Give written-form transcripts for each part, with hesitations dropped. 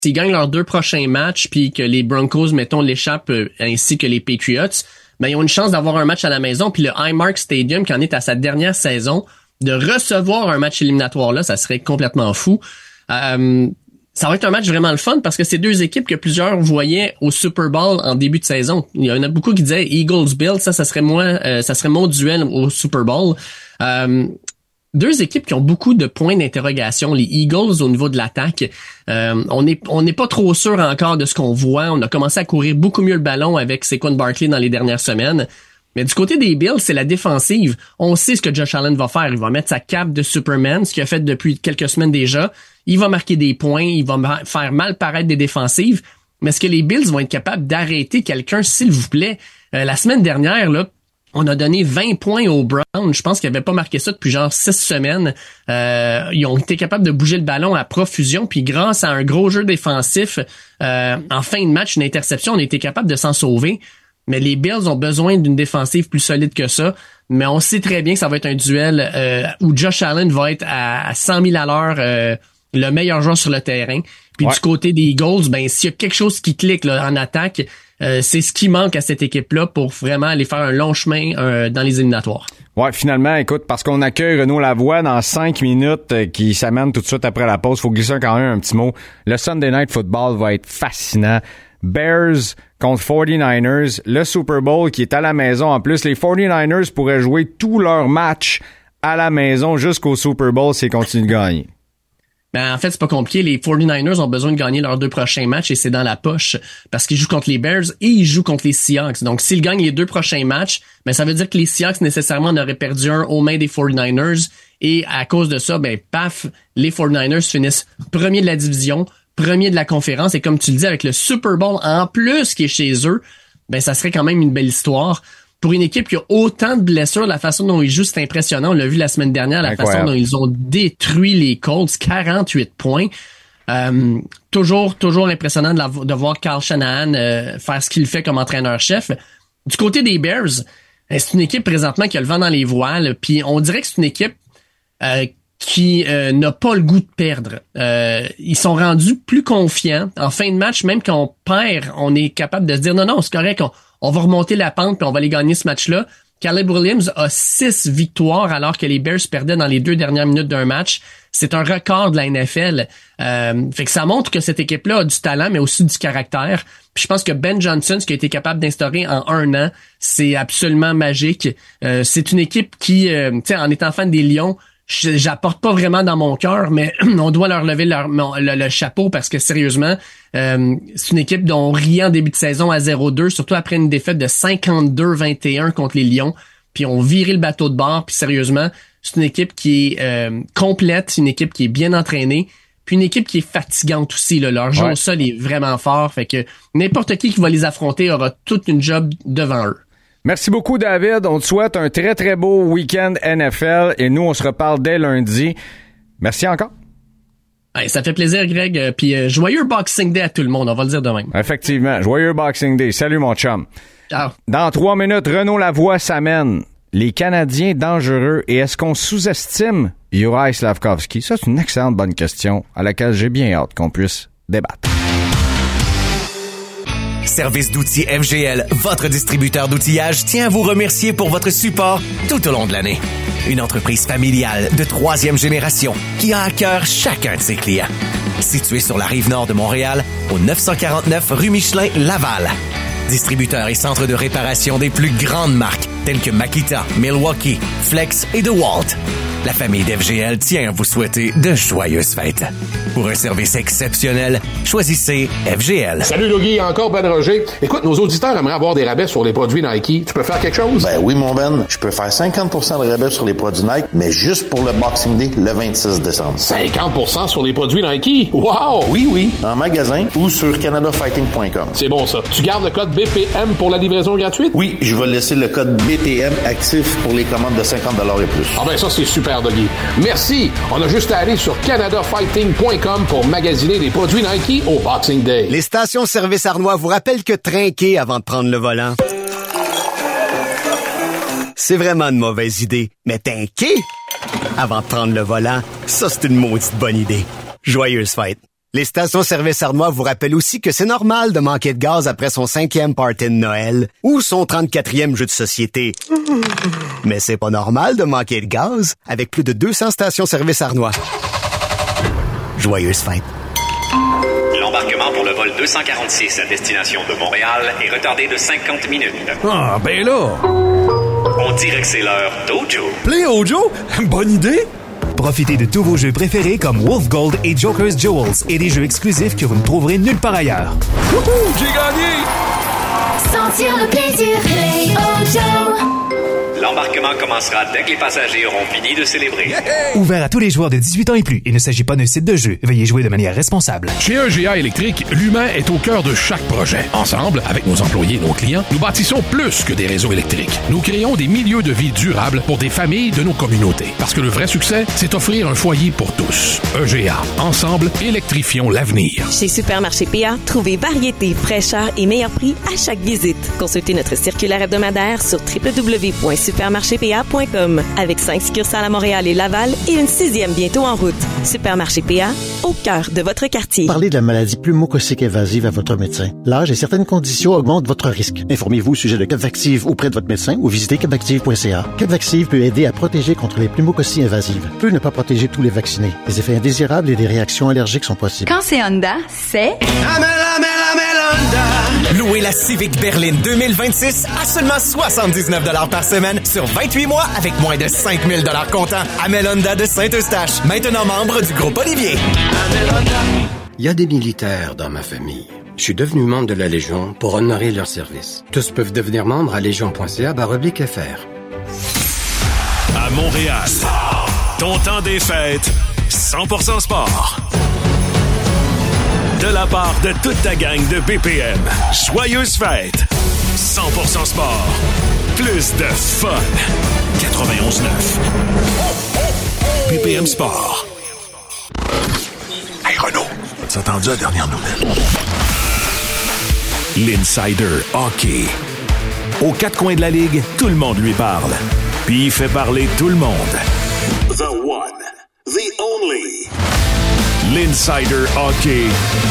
s'ils gagnent leurs 2 prochains matchs puis que les Broncos, mettons, l'échappent ainsi que les Patriots, ben ils ont une chance d'avoir un match à la maison. Puis le Highmark Stadium, qui en est à sa dernière saison, de recevoir un match éliminatoire là, ça serait complètement fou. Ça va être un match vraiment le fun parce que c'est 2 équipes que plusieurs voyaient au Super Bowl en début de saison. Il y en a beaucoup qui disaient Eagles-Bills, ça serait mon duel au Super Bowl. 2 équipes qui ont beaucoup de points d'interrogation. Les Eagles au niveau de l'attaque, on n'est pas trop sûr encore de ce qu'on voit. On a commencé à courir beaucoup mieux le ballon avec Saquon Barkley dans les dernières semaines. Mais du côté des Bills, c'est la défensive. On sait ce que Josh Allen va faire. Il va mettre sa cape de Superman, ce qu'il a fait depuis quelques semaines déjà. Il va marquer des points, il va faire mal paraître des défensives. Mais est-ce que les Bills vont être capables d'arrêter quelqu'un, s'il vous plaît? La semaine dernière, là, on a donné 20 points aux Browns. Je pense qu'ils n'avaient pas marqué ça depuis genre 6 semaines. Ils ont été capables de bouger le ballon à profusion. Puis grâce à un gros jeu défensif, en fin de match, une interception, on a été capable de s'en sauver. Mais les Bills ont besoin d'une défensive plus solide que ça. Mais on sait très bien que ça va être un duel où Josh Allen va être à 100 000 à l'heure le meilleur joueur sur le terrain. Puis du côté des Eagles, ben s'il y a quelque chose qui clique là, en attaque, c'est ce qui manque à cette équipe-là pour vraiment aller faire un long chemin dans les éliminatoires. Ouais, finalement, écoute, parce qu'on accueille Renaud Lavoie dans 5 minutes qui s'amène tout de suite après la pause, faut glisser quand même un petit mot. Le Sunday Night Football va être fascinant. Bears contre 49ers, le Super Bowl qui est à la maison. En plus, les 49ers pourraient jouer tous leurs matchs à la maison jusqu'au Super Bowl s'ils continuent de gagner. Ben, en fait, c'est pas compliqué. Les 49ers ont besoin de gagner leurs 2 prochains matchs et c'est dans la poche parce qu'ils jouent contre les Bears et ils jouent contre les Seahawks. Donc, s'ils gagnent les 2 prochains matchs, ben, ça veut dire que les Seahawks nécessairement en auraient perdu un aux mains des 49ers et à cause de ça, ben, paf, les 49ers finissent premier de la division, premier de la conférence et comme tu le dis, avec le Super Bowl en plus qui est chez eux, ben, ça serait quand même une belle histoire. Pour une équipe qui a autant de blessures, la façon dont ils jouent, c'est impressionnant. On l'a vu la semaine dernière, la façon dont ils ont détruit les Colts, 48 points. Toujours impressionnant de voir Kyle Shanahan faire ce qu'il fait comme entraîneur-chef. Du côté des Bears, c'est une équipe présentement qui a le vent dans les voiles. Puis on dirait que c'est une équipe qui n'a pas le goût de perdre. Ils sont rendus plus confiants. En fin de match, même quand on perd, on est capable de se dire non, c'est correct, on va remonter la pente puis on va aller gagner ce match-là. Caleb Williams a 6 victoires alors que les Bears perdaient dans les 2 dernières minutes d'un match. C'est un record de la NFL. Fait que ça montre que cette équipe-là a du talent, mais aussi du caractère. Puis je pense que Ben Johnson, ce qu'il a été capable d'instaurer en 1 an, c'est absolument magique. C'est une équipe qui, tu sais, en étant fan des Lions, j'apporte pas vraiment dans mon cœur, mais on doit leur lever le chapeau parce que sérieusement, c'est une équipe dont on riait en début de saison à 0-2, surtout après une défaite de 52-21 contre les Lions. Puis on virait le bateau de bord, puis sérieusement, c'est une équipe qui est complète, une équipe qui est bien entraînée, puis une équipe qui est fatigante aussi. Là. Leur jeu au sol est vraiment fort, fait que n'importe qui va les affronter aura toute une job devant eux. Merci beaucoup, David. On te souhaite un très, très beau week-end NFL et nous, on se reparle dès lundi. Merci encore. Ouais, ça fait plaisir, Greg. Puis joyeux Boxing Day à tout le monde, on va le dire de même. Effectivement, joyeux Boxing Day. Salut, mon chum. Ciao. Dans 3 minutes, Renaud Lavoie s'amène. Les Canadiens dangereux et est-ce qu'on sous-estime Juraj Slafkovský? Ça, c'est une excellente bonne question à laquelle j'ai bien hâte qu'on puisse débattre. Service d'outils FGL, votre distributeur d'outillage, tient à vous remercier pour votre support tout au long de l'année. Une entreprise familiale de 3e génération qui a à cœur chacun de ses clients. Situé sur la rive nord de Montréal, au 949 rue Michelin, Laval. Distributeur et centre de réparation des plus grandes marques telles que Makita, Milwaukee, Flex et DeWalt. La famille d'FGL tient à vous souhaiter de joyeuses fêtes. Pour un service exceptionnel, choisissez FGL. Salut Logie, encore Ben Roger. Écoute, nos auditeurs aimeraient avoir des rabais sur les produits Nike. Tu peux faire quelque chose? Ben oui, mon Ben. Je peux faire 50% de rabais sur les produits Nike, mais juste pour le Boxing Day, le 26 décembre. 50% sur les produits Nike? Wow! Oui. En magasin ou sur canadafighting.com. C'est bon, ça. Tu gardes le code BPM pour la livraison gratuite? Oui, je vais laisser le code BPM actif pour les commandes de 50$ et plus. Ah ben ça, c'est super, Logie. Merci. On a juste à aller sur canadafighting.com pour magasiner des produits Nike au Boxing Day. Les stations-service Arnois vous rappellent que trinquer avant de prendre le volant, c'est vraiment une mauvaise idée. Mais trinquer avant de prendre le volant, ça, c'est une maudite bonne idée. Joyeuses fêtes. Les stations-service Arnois vous rappellent aussi que c'est normal de manquer de gaz après son 5e party de Noël ou son 34e jeu de société. Mais c'est pas normal de manquer de gaz avec plus de 200 stations-service Arnois. Joyeuses fêtes. L'embarquement pour le vol 246 à destination de Montréal est retardé de 50 minutes. Ah, ben là! On dirait que c'est l'heure d'Ojo. Play Ojo? Bonne idée! Profitez de tous vos jeux préférés comme Wolf Gold et Joker's Jewels et des jeux exclusifs que vous ne trouverez nulle part ailleurs. Wouhou! J'ai gagné! Sentir le plaisir, Play Ojo. L'embarquement commencera dès que les passagers auront fini de célébrer. Yeah! Ouvert à tous les joueurs de 18 ans et plus. Il ne s'agit pas d'un site de jeu. Veuillez jouer de manière responsable. Chez EGA Électrique, l'humain est au cœur de chaque projet. Ensemble, avec nos employés et nos clients, nous bâtissons plus que des réseaux électriques. Nous créons des milieux de vie durables pour des familles de nos communautés. Parce que le vrai succès, c'est offrir un foyer pour tous. EGA. Ensemble, électrifions l'avenir. Chez Supermarché PA, trouvez variété, fraîcheur et meilleur prix à chaque visite. Consultez notre circulaire hebdomadaire sur www.supermarchépA.com. Avec 5 succursales à Montréal et Laval et une 6e bientôt en route. Supermarché PA, au cœur de votre quartier. Parlez de la maladie pneumococcique invasive à votre médecin. L'âge et certaines conditions augmentent votre risque. Informez-vous au sujet de Capvaxive auprès de votre médecin ou visitez capvaxive.ca. Capvaxive peut aider à protéger contre les pneumococcies invasives. Peut ne pas protéger tous les vaccinés. Des effets indésirables et des réactions allergiques sont possibles. Quand c'est Honda, c'est... Louez la Civic Berline 2026 à seulement 79 $ par semaine sur 28 mois avec moins de 5 000 $ comptant. Amel Honda de Saint-Eustache, maintenant membre du groupe Olivier. Il y a des militaires dans ma famille. Je suis devenu membre de la Légion pour honorer leur service. Tous peuvent devenir membres à légion.ca/FR. À Montréal, ton temps des fêtes, 100% sport. De la part de toute ta gang de BPM, joyeuses fêtes. 100% sport. Plus de fun. 91.9. BPM Sport. Hey Renaud, t'as entendu la dernière nouvelle? L'Insider Hockey. Aux quatre coins de la ligue, tout le monde lui parle. Puis il fait parler tout le monde. The one, the only. L'Insider Hockey.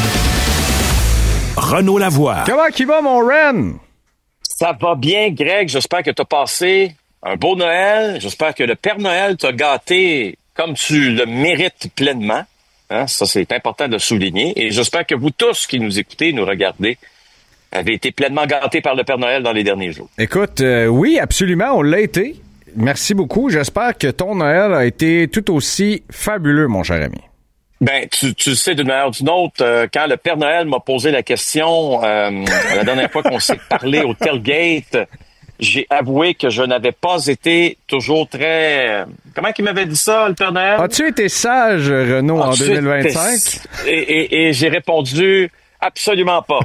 Renaud Lavoie. Comment qu'il va, mon Ren? Ça va bien, Greg. J'espère que tu as passé un beau Noël. J'espère que le Père Noël t'a gâté comme tu le mérites pleinement. Hein? Ça, c'est important de souligner. Et j'espère que vous tous qui nous écoutez, nous regardez, avez été pleinement gâtés par le Père Noël dans les derniers jours. Écoute, oui, absolument, on l'a été. Merci beaucoup. J'espère que ton Noël a été tout aussi fabuleux, mon cher ami. Ben, tu sais d'une manière ou d'une autre, quand le Père Noël m'a posé la question la dernière fois qu'on s'est parlé au tailgate, j'ai avoué que je n'avais pas été toujours très... Comment qu'il m'avait dit ça, le Père Noël? As-tu été sage, Renaud, en 2025? Et j'ai répondu absolument pas.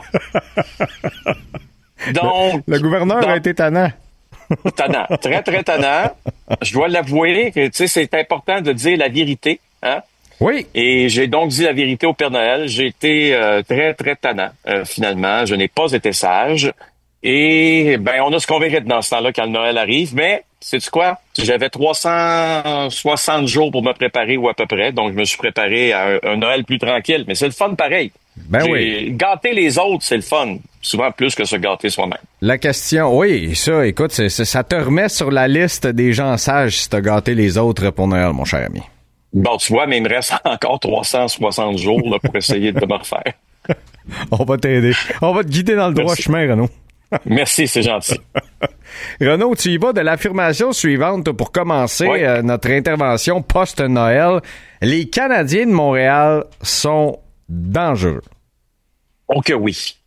Donc, le gouverneur a été tannant. Tannant, très, très tannant. Je dois l'avouer que, tu sais, c'est important de dire la vérité, hein? Oui. Et j'ai donc dit la vérité au Père Noël. J'ai été très, très tannant, finalement. Je n'ai pas été sage. Et, ben, on a ce qu'on mérite dans ce temps-là quand le Noël arrive. Mais, sais-tu quoi? J'avais 360 jours pour me préparer ou à peu près. Donc, je me suis préparé à un Noël plus tranquille. Mais c'est le fun pareil. Ben oui. Gâter les autres, c'est le fun. Souvent plus que se gâter soi-même. La question, oui, ça, écoute, ça te remet sur la liste des gens sages si t'as gâté les autres pour Noël, mon cher ami. Bon, tu vois, mais il me reste encore 360 jours là, pour essayer de me refaire. On va t'aider. On va te guider dans le droit chemin, Renaud. Merci, c'est gentil. Renaud, tu y vas de l'affirmation suivante pour commencer notre intervention post-Noël. Les Canadiens de Montréal sont dangereux. Ok, oui.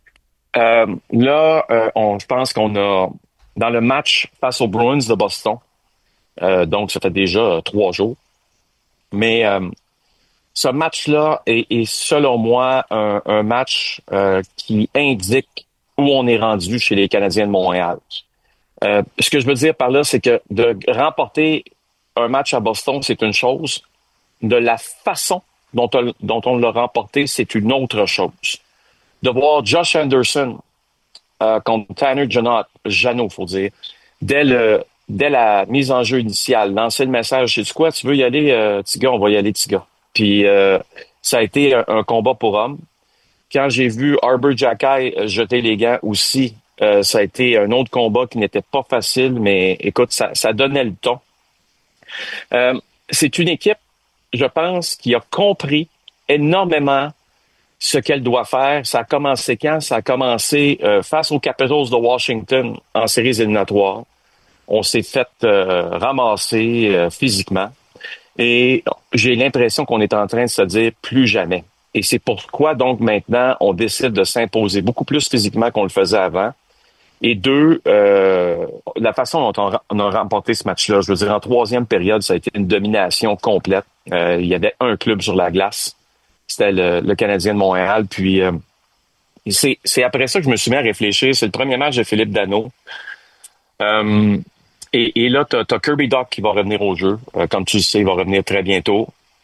Je pense qu'on a, dans le match face aux Bruins de Boston, donc ça fait déjà 3 jours, mais ce match-là est selon moi un match qui indique où on est rendu chez les Canadiens de Montréal. Ce que je veux dire par là, c'est que de remporter un match à Boston, c'est une chose. De la façon dont on l'a remporté, c'est une autre chose. De voir Josh Anderson contre Tanner Jeannot, faut dire, dès la mise en jeu initiale, lancer le message, sais-tu quoi, tu veux y aller, petit gars, on va y aller, petit gars. Puis ça a été un combat pour hommes. Quand j'ai vu Arbor Xhekaj jeter les gants aussi, ça a été un autre combat qui n'était pas facile, mais écoute, ça donnait le ton. C'est une équipe, je pense, qui a compris énormément ce qu'elle doit faire. Ça a commencé quand? Ça a commencé face aux Capitals de Washington en séries éliminatoires. On s'est fait ramasser physiquement. Et j'ai l'impression qu'on est en train de se dire plus jamais. Et c'est pourquoi, donc, maintenant, on décide de s'imposer beaucoup plus physiquement qu'on le faisait avant. Et deux, la façon dont on a remporté ce match-là, je veux dire, en troisième période, ça a été une domination complète. Il y avait un club sur la glace. C'était le Canadien de Montréal. Puis, c'est après ça que je me suis mis à réfléchir. C'est le premier match de Philippe Danault. Et là, t'as Kirby Dach qui va revenir au jeu. Comme tu le sais, il va revenir très bientôt.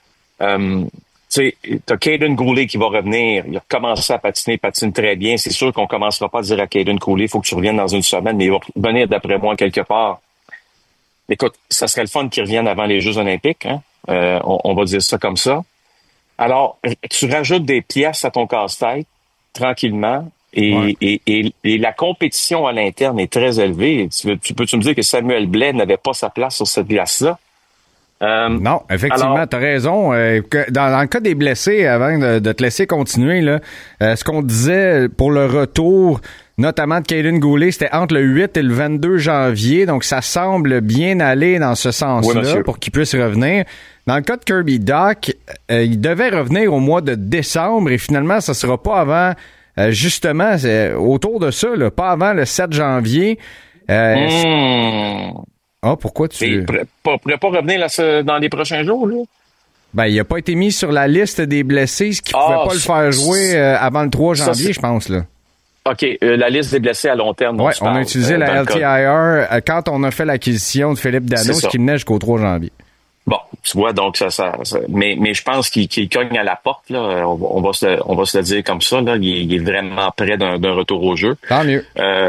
T'as Caden Goulet qui va revenir. Il a commencé à patiner, patine très bien. C'est sûr qu'on commencera pas à dire à Caden Goulet, il faut que tu reviennes dans une semaine, mais il va revenir d'après moi quelque part. Écoute, ça serait le fun qu'il revienne avant les Jeux olympiques. Hein? On va dire ça comme ça. Alors, tu rajoutes des pièces à ton casse-tête, tranquillement, et la compétition à l'interne est très élevée. Tu peux-tu me dire que Samuel Blais n'avait pas sa place sur cette glace-là? Non, effectivement, t'as raison. Dans le cas des blessés, avant de te laisser continuer, là, ce qu'on disait pour le retour, notamment de Caden Goulet, c'était entre le 8 et le 22 janvier, donc ça semble bien aller dans ce sens-là pour qu'il puisse revenir. Dans le cas de Kirby Dach, il devait revenir au mois de décembre et finalement, ça sera pas avant, justement, c'est autour de ça, là, pas avant le 7 janvier. Ah, pourquoi tu... Il pourrait pas revenir là, dans les prochains jours, là? Ben, il a pas été mis sur la liste des blessés, ce qui pouvait pas le faire jouer avant le 3 janvier, je pense, là. OK, la liste des blessés à long terme. Oui, on a utilisé la LTIR quand on a fait l'acquisition de Philippe Danault, ce qui menait jusqu'au 3 janvier. Bon, tu vois, donc mais je pense qu'il cogne à la porte, là. On va se le dire comme ça, là. Il est vraiment près d'un retour au jeu. Tant mieux.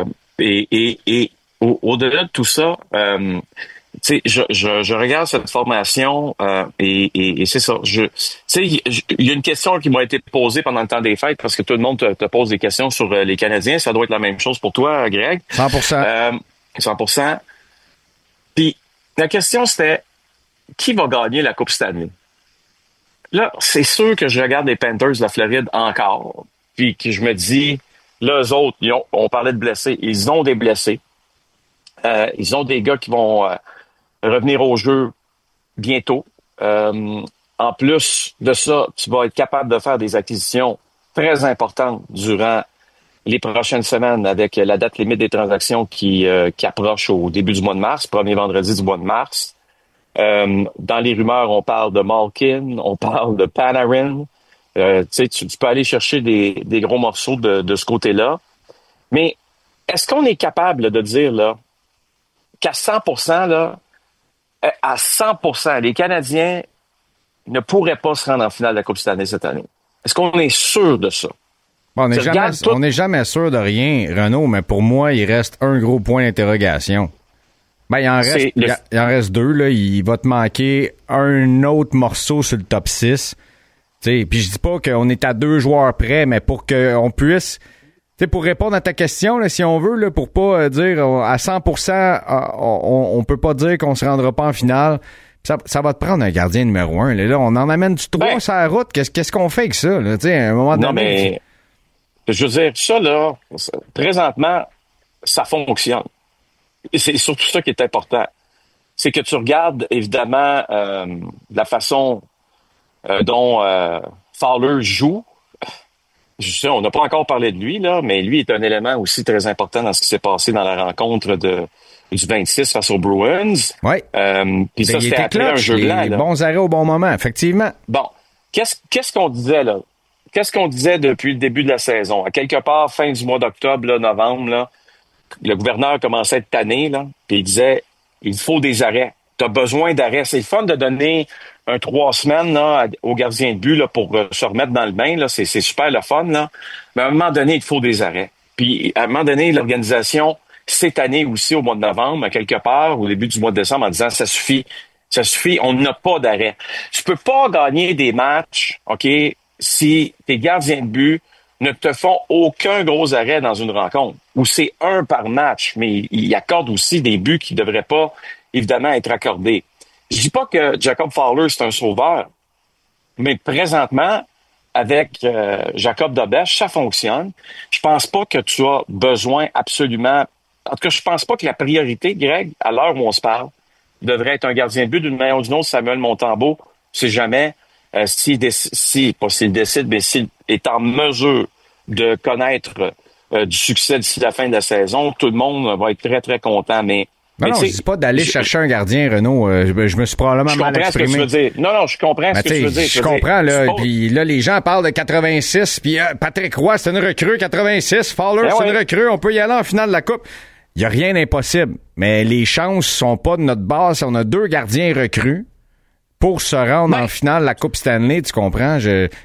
Et au-delà de tout ça, tu sais, je regarde cette formation et c'est ça. Tu sais, il y a une question qui m'a été posée pendant le temps des fêtes parce que tout le monde te pose des questions sur les Canadiens. Ça doit être la même chose pour toi, Greg. 100%. 100%. Puis la question c'était qui va gagner la Coupe Stanley? Là, c'est sûr que je regarde les Panthers de la Floride encore, puis que je me dis, là, eux autres, on parlait de blessés, ils ont des blessés. Ils ont des gars qui vont revenir au jeu bientôt. En plus de ça, tu vas être capable de faire des acquisitions très importantes durant les prochaines semaines avec la date limite des transactions qui approche au début du mois de mars, premier vendredi du mois de mars. Dans les rumeurs, on parle de Malkin, on parle de Panarin. Tu peux aller chercher des gros morceaux de ce côté-là. Mais est-ce qu'on est capable de dire là qu'à 100%, là, à 100%, les Canadiens ne pourraient pas se rendre en finale de la Coupe Stanley cette année? Est-ce qu'on est sûr de ça? Bon, on n'est jamais sûr de rien, Renaud, mais pour moi, il reste un gros point d'interrogation. Ben, il en reste deux, là. Il va te manquer un autre morceau sur le top 6. Puis je dis pas qu'on est à 2 joueurs près, mais pour qu'on puisse... T'sais, pour répondre à ta question, là, si on veut, là, pour pas dire à 100%, on peut pas dire qu'on se rendra pas en finale. Ça va te prendre un gardien numéro 1. Là, on en amène du 3 sur la route. Qu'est-ce qu'on fait avec ça? Là? À un moment donné, mais je veux dire, ça, là, présentement, ça fonctionne. Et c'est surtout ça qui est important. C'est que tu regardes, évidemment, la façon dont Fowler joue. Je sais, on n'a pas encore parlé de lui, là, mais lui est un élément aussi très important dans ce qui s'est passé dans la rencontre du 26 face aux Bruins. Oui. Puis ça, c'était après un jeu blanc. Les bons arrêts au bon moment, effectivement. Bon. Qu'est-ce qu'on disait, là? Qu'est-ce qu'on disait depuis le début de la saison? À quelque part, fin du mois d'octobre, là, novembre, là, le gouverneur commençait à être tanné, là, puis il disait, il faut des arrêts. T'as besoin d'arrêts. C'est le fun de donner 3 semaines là, au gardien de but là, pour se remettre dans le bain. Là. C'est super le fun. Là. Mais à un moment donné, il faut des arrêts. Puis à un moment donné, l'organisation, cette année aussi, au mois de novembre, à quelque part, au début du mois de décembre, en disant ça suffit. Ça suffit, on n'a pas d'arrêt. Tu peux pas gagner des matchs, OK, si tes gardiens de but ne te font aucun gros arrêt dans une rencontre. Ou c'est un par match, mais ils accordent aussi des buts qui devraient pas, évidemment, être accordés. Je dis pas que Jacob Fowler, c'est un sauveur, mais présentement, avec Jacob Dobèche, ça fonctionne. Je pense pas que tu as besoin absolument... En tout cas, je pense pas que la priorité, Greg, à l'heure où on se parle, devrait être un gardien de but d'une manière ou d'une autre. Samuel Montembeault, c'est jamais s'il décide, mais s'il est en mesure de connaître du succès d'ici la fin de la saison, tout le monde va être très, très content. Mais non, je dis pas d'aller chercher un gardien, Renaud. Je me suis probablement mal exprimé. Ce que tu veux dire. Non, je comprends ce que tu veux dire. Je comprends, là. Puis là, les gens parlent de 86, puis Patrick Roy, c'est une recrue, 86. Fowler, c'est une recrue. On peut y aller en finale de la Coupe. Il y a rien d'impossible. Mais les chances sont pas de notre base. On a 2 gardiens recrues pour se rendre en finale de la Coupe Stanley, tu comprends?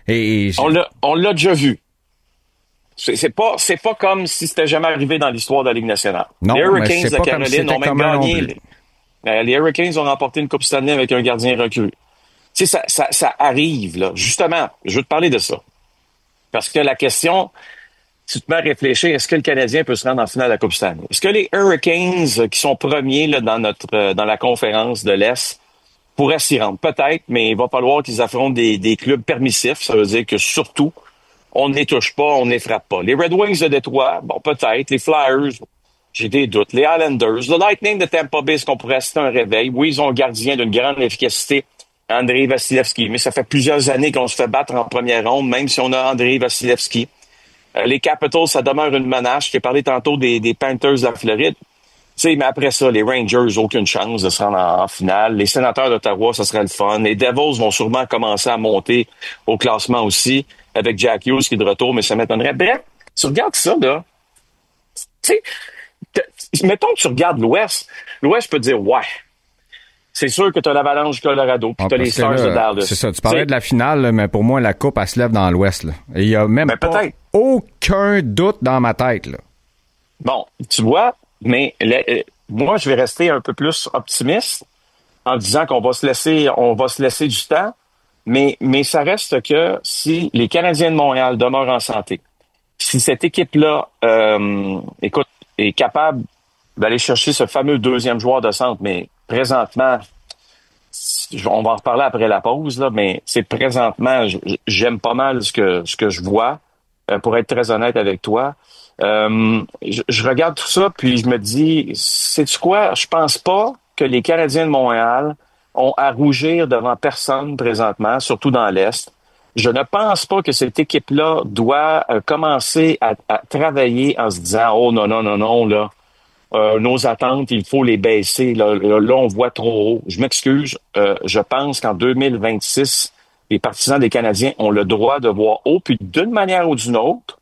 On l'a déjà vu. C'est pas comme si c'était jamais arrivé dans l'histoire de la Ligue nationale. Non, les Hurricanes de Caroline ont même gagné. Les Hurricanes ont remporté une Coupe Stanley avec un gardien recru. Tu sais, ça arrive, là. Justement, je veux te parler de ça. Parce que la question, tu te mets à réfléchir, est-ce que le Canadien peut se rendre en finale de la Coupe Stanley? Est-ce que les Hurricanes, qui sont premiers là, dans la conférence de l'Est, pourraient s'y rendre? Peut-être, mais il va falloir qu'ils affrontent des clubs permissifs. Ça veut dire que surtout, on ne les touche pas, on ne les frappe pas. Les Red Wings de Détroit, bon, peut-être. Les Flyers, j'ai des doutes. Les Islanders, le Lightning de Tampa Bay, est-ce qu'on pourrait citer un réveil? Oui, ils ont un gardien d'une grande efficacité, Andrei Vasilevski. Mais ça fait plusieurs années qu'on se fait battre en première ronde, même si on a Andrei Vasilevski. Les Capitals, ça demeure une menace. Je t'ai parlé tantôt des Panthers de la Floride. Tu sais, mais après ça, les Rangers, aucune chance de se rendre en finale. Les Sénateurs d'Ottawa, ça serait le fun. Les Devils vont sûrement commencer à monter au classement aussi, avec Jack Hughes qui est de retour, mais ça m'étonnerait. Bref, tu regardes ça, là. Tu sais, mettons que tu regardes l'Ouest. L'Ouest, je peux te dire, ouais. C'est sûr que tu as l'Avalanche du Colorado, puis tu as les Stars de Dallas. C'est ça, tu parlais de la finale, là, mais pour moi, la Coupe, elle se lève dans l'Ouest. Il y a même pas aucun doute dans ma tête. Là. Bon, tu vois, mais moi, je vais rester un peu plus optimiste en disant qu'on va se laisser du temps, mais ça reste que si les Canadiens de Montréal demeurent en santé, si cette équipe-là, est capable d'aller chercher ce fameux deuxième joueur de centre, mais présentement, on va en reparler après la pause, là, mais c'est présentement, j'aime pas mal ce que je vois, pour être très honnête avec toi. Je regarde tout ça, puis je me dis, sais-tu quoi? Je pense pas que les Canadiens de Montréal ont à rougir devant personne présentement, surtout dans l'Est. Je ne pense pas que cette équipe-là doit commencer à travailler en se disant « Oh non, là, nos attentes, il faut les baisser. Là, on voit trop haut. » Je m'excuse. Je pense qu'en 2026, les partisans des Canadiens ont le droit de voir haut. Puis d'une manière ou d'une autre,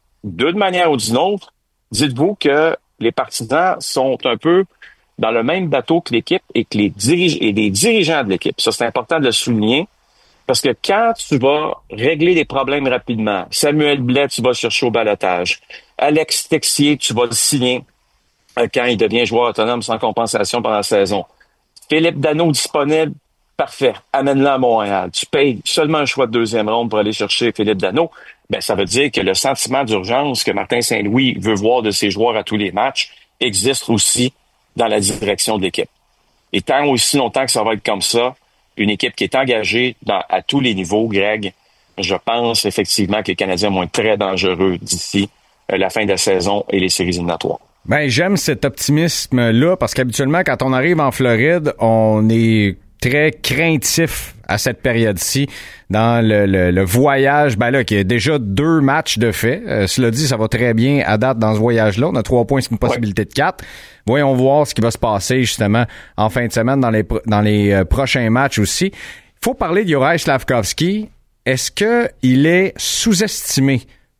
dites-vous que les partisans sont un peu dans le même bateau que l'équipe et que les dirigeants de l'équipe. Ça, c'est important de le souligner. Parce que quand tu vas régler les problèmes rapidement, Samuel Blais, tu vas le chercher au balotage. Alex Texier, tu vas le signer quand il devient joueur autonome sans compensation pendant la saison. Philippe Danault disponible, parfait. Amène-le à Montréal. Tu payes seulement un choix de deuxième ronde pour aller chercher Philippe Danault. Ben, ça veut dire que le sentiment d'urgence que Martin Saint-Louis veut voir de ses joueurs à tous les matchs existe aussi dans la direction de l'équipe. Et tant aussi longtemps que ça va être comme ça, une équipe qui est engagée à tous les niveaux, Greg, je pense effectivement que les Canadiens vont être très dangereux d'ici la fin de la saison et les séries éliminatoires. Ben, j'aime cet optimisme-là parce qu'habituellement, quand on arrive en Floride, on est très craintif à cette période-ci dans le voyage. Ben là, qui a déjà 2 matchs de fait. Cela dit, ça va très bien à date dans ce voyage-là. On a 3 points, c'est une possibilité de 4. Voyons voir ce qui va se passer justement en fin de semaine dans les prochains matchs aussi. Il faut parler de Juraj Slafkovský. Est-ce que il est sous-estimé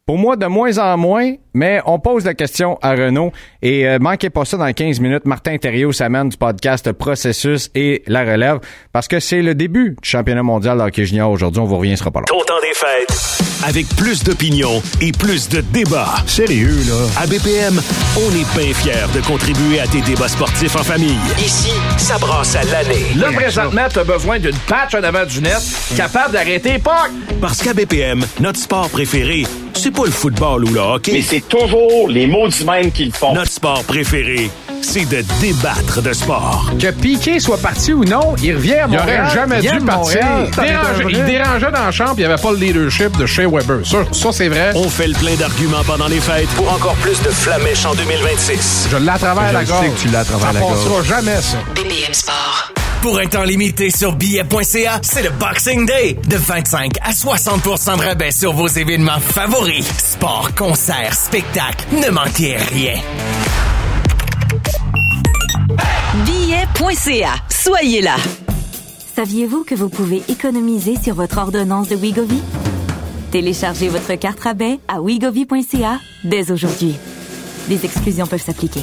Pour moi, de moins en moins, mais on pose la question à Renaud. Et manquez pas ça dans 15 minutes. Martin Thériault s'amène du podcast Processus et la relève parce que c'est le début du championnat mondial de hockey junior aujourd'hui. On vous revient, ce sera pas long. Ton temps des fêtes, avec plus d'opinions et plus de débats. Sérieux, là? À BPM, on est bien fiers de contribuer à tes débats sportifs en famille. Ici, ça brasse à l'année. Là, présentement, t'as besoin d'une patch en avant du net capable d'arrêter POC. Parce qu'à BPM, notre sport préféré, c'est pas le football ou le hockey. Mais c'est toujours les maudits mêmes qui le font. Notre sport préféré, c'est de débattre de sport. Que Piqué soit parti ou non, il revient à Montréal. Il aurait jamais dû partir. Il dérangeait dans la chambre, il n'y avait pas le leadership de Shea Weber. Ça, c'est vrai. On fait le plein d'arguments pendant les fêtes pour encore plus de flamèches en 2026. Je l'ai à travers la gorge. Je sais que tu l'as à travers la gorge. Ça passera jamais, ça. BPM Sport. Pour un temps limité sur billet.ca, c'est le Boxing Day. De 25 à 60% de rabais sur vos événements favoris. Sport, concerts, spectacles, ne manquez rien. Billet.ca. Soyez là. Saviez-vous que vous pouvez économiser sur votre ordonnance de Wegovy? Téléchargez votre carte rabais à wegovy.ca dès aujourd'hui. Des exclusions peuvent s'appliquer.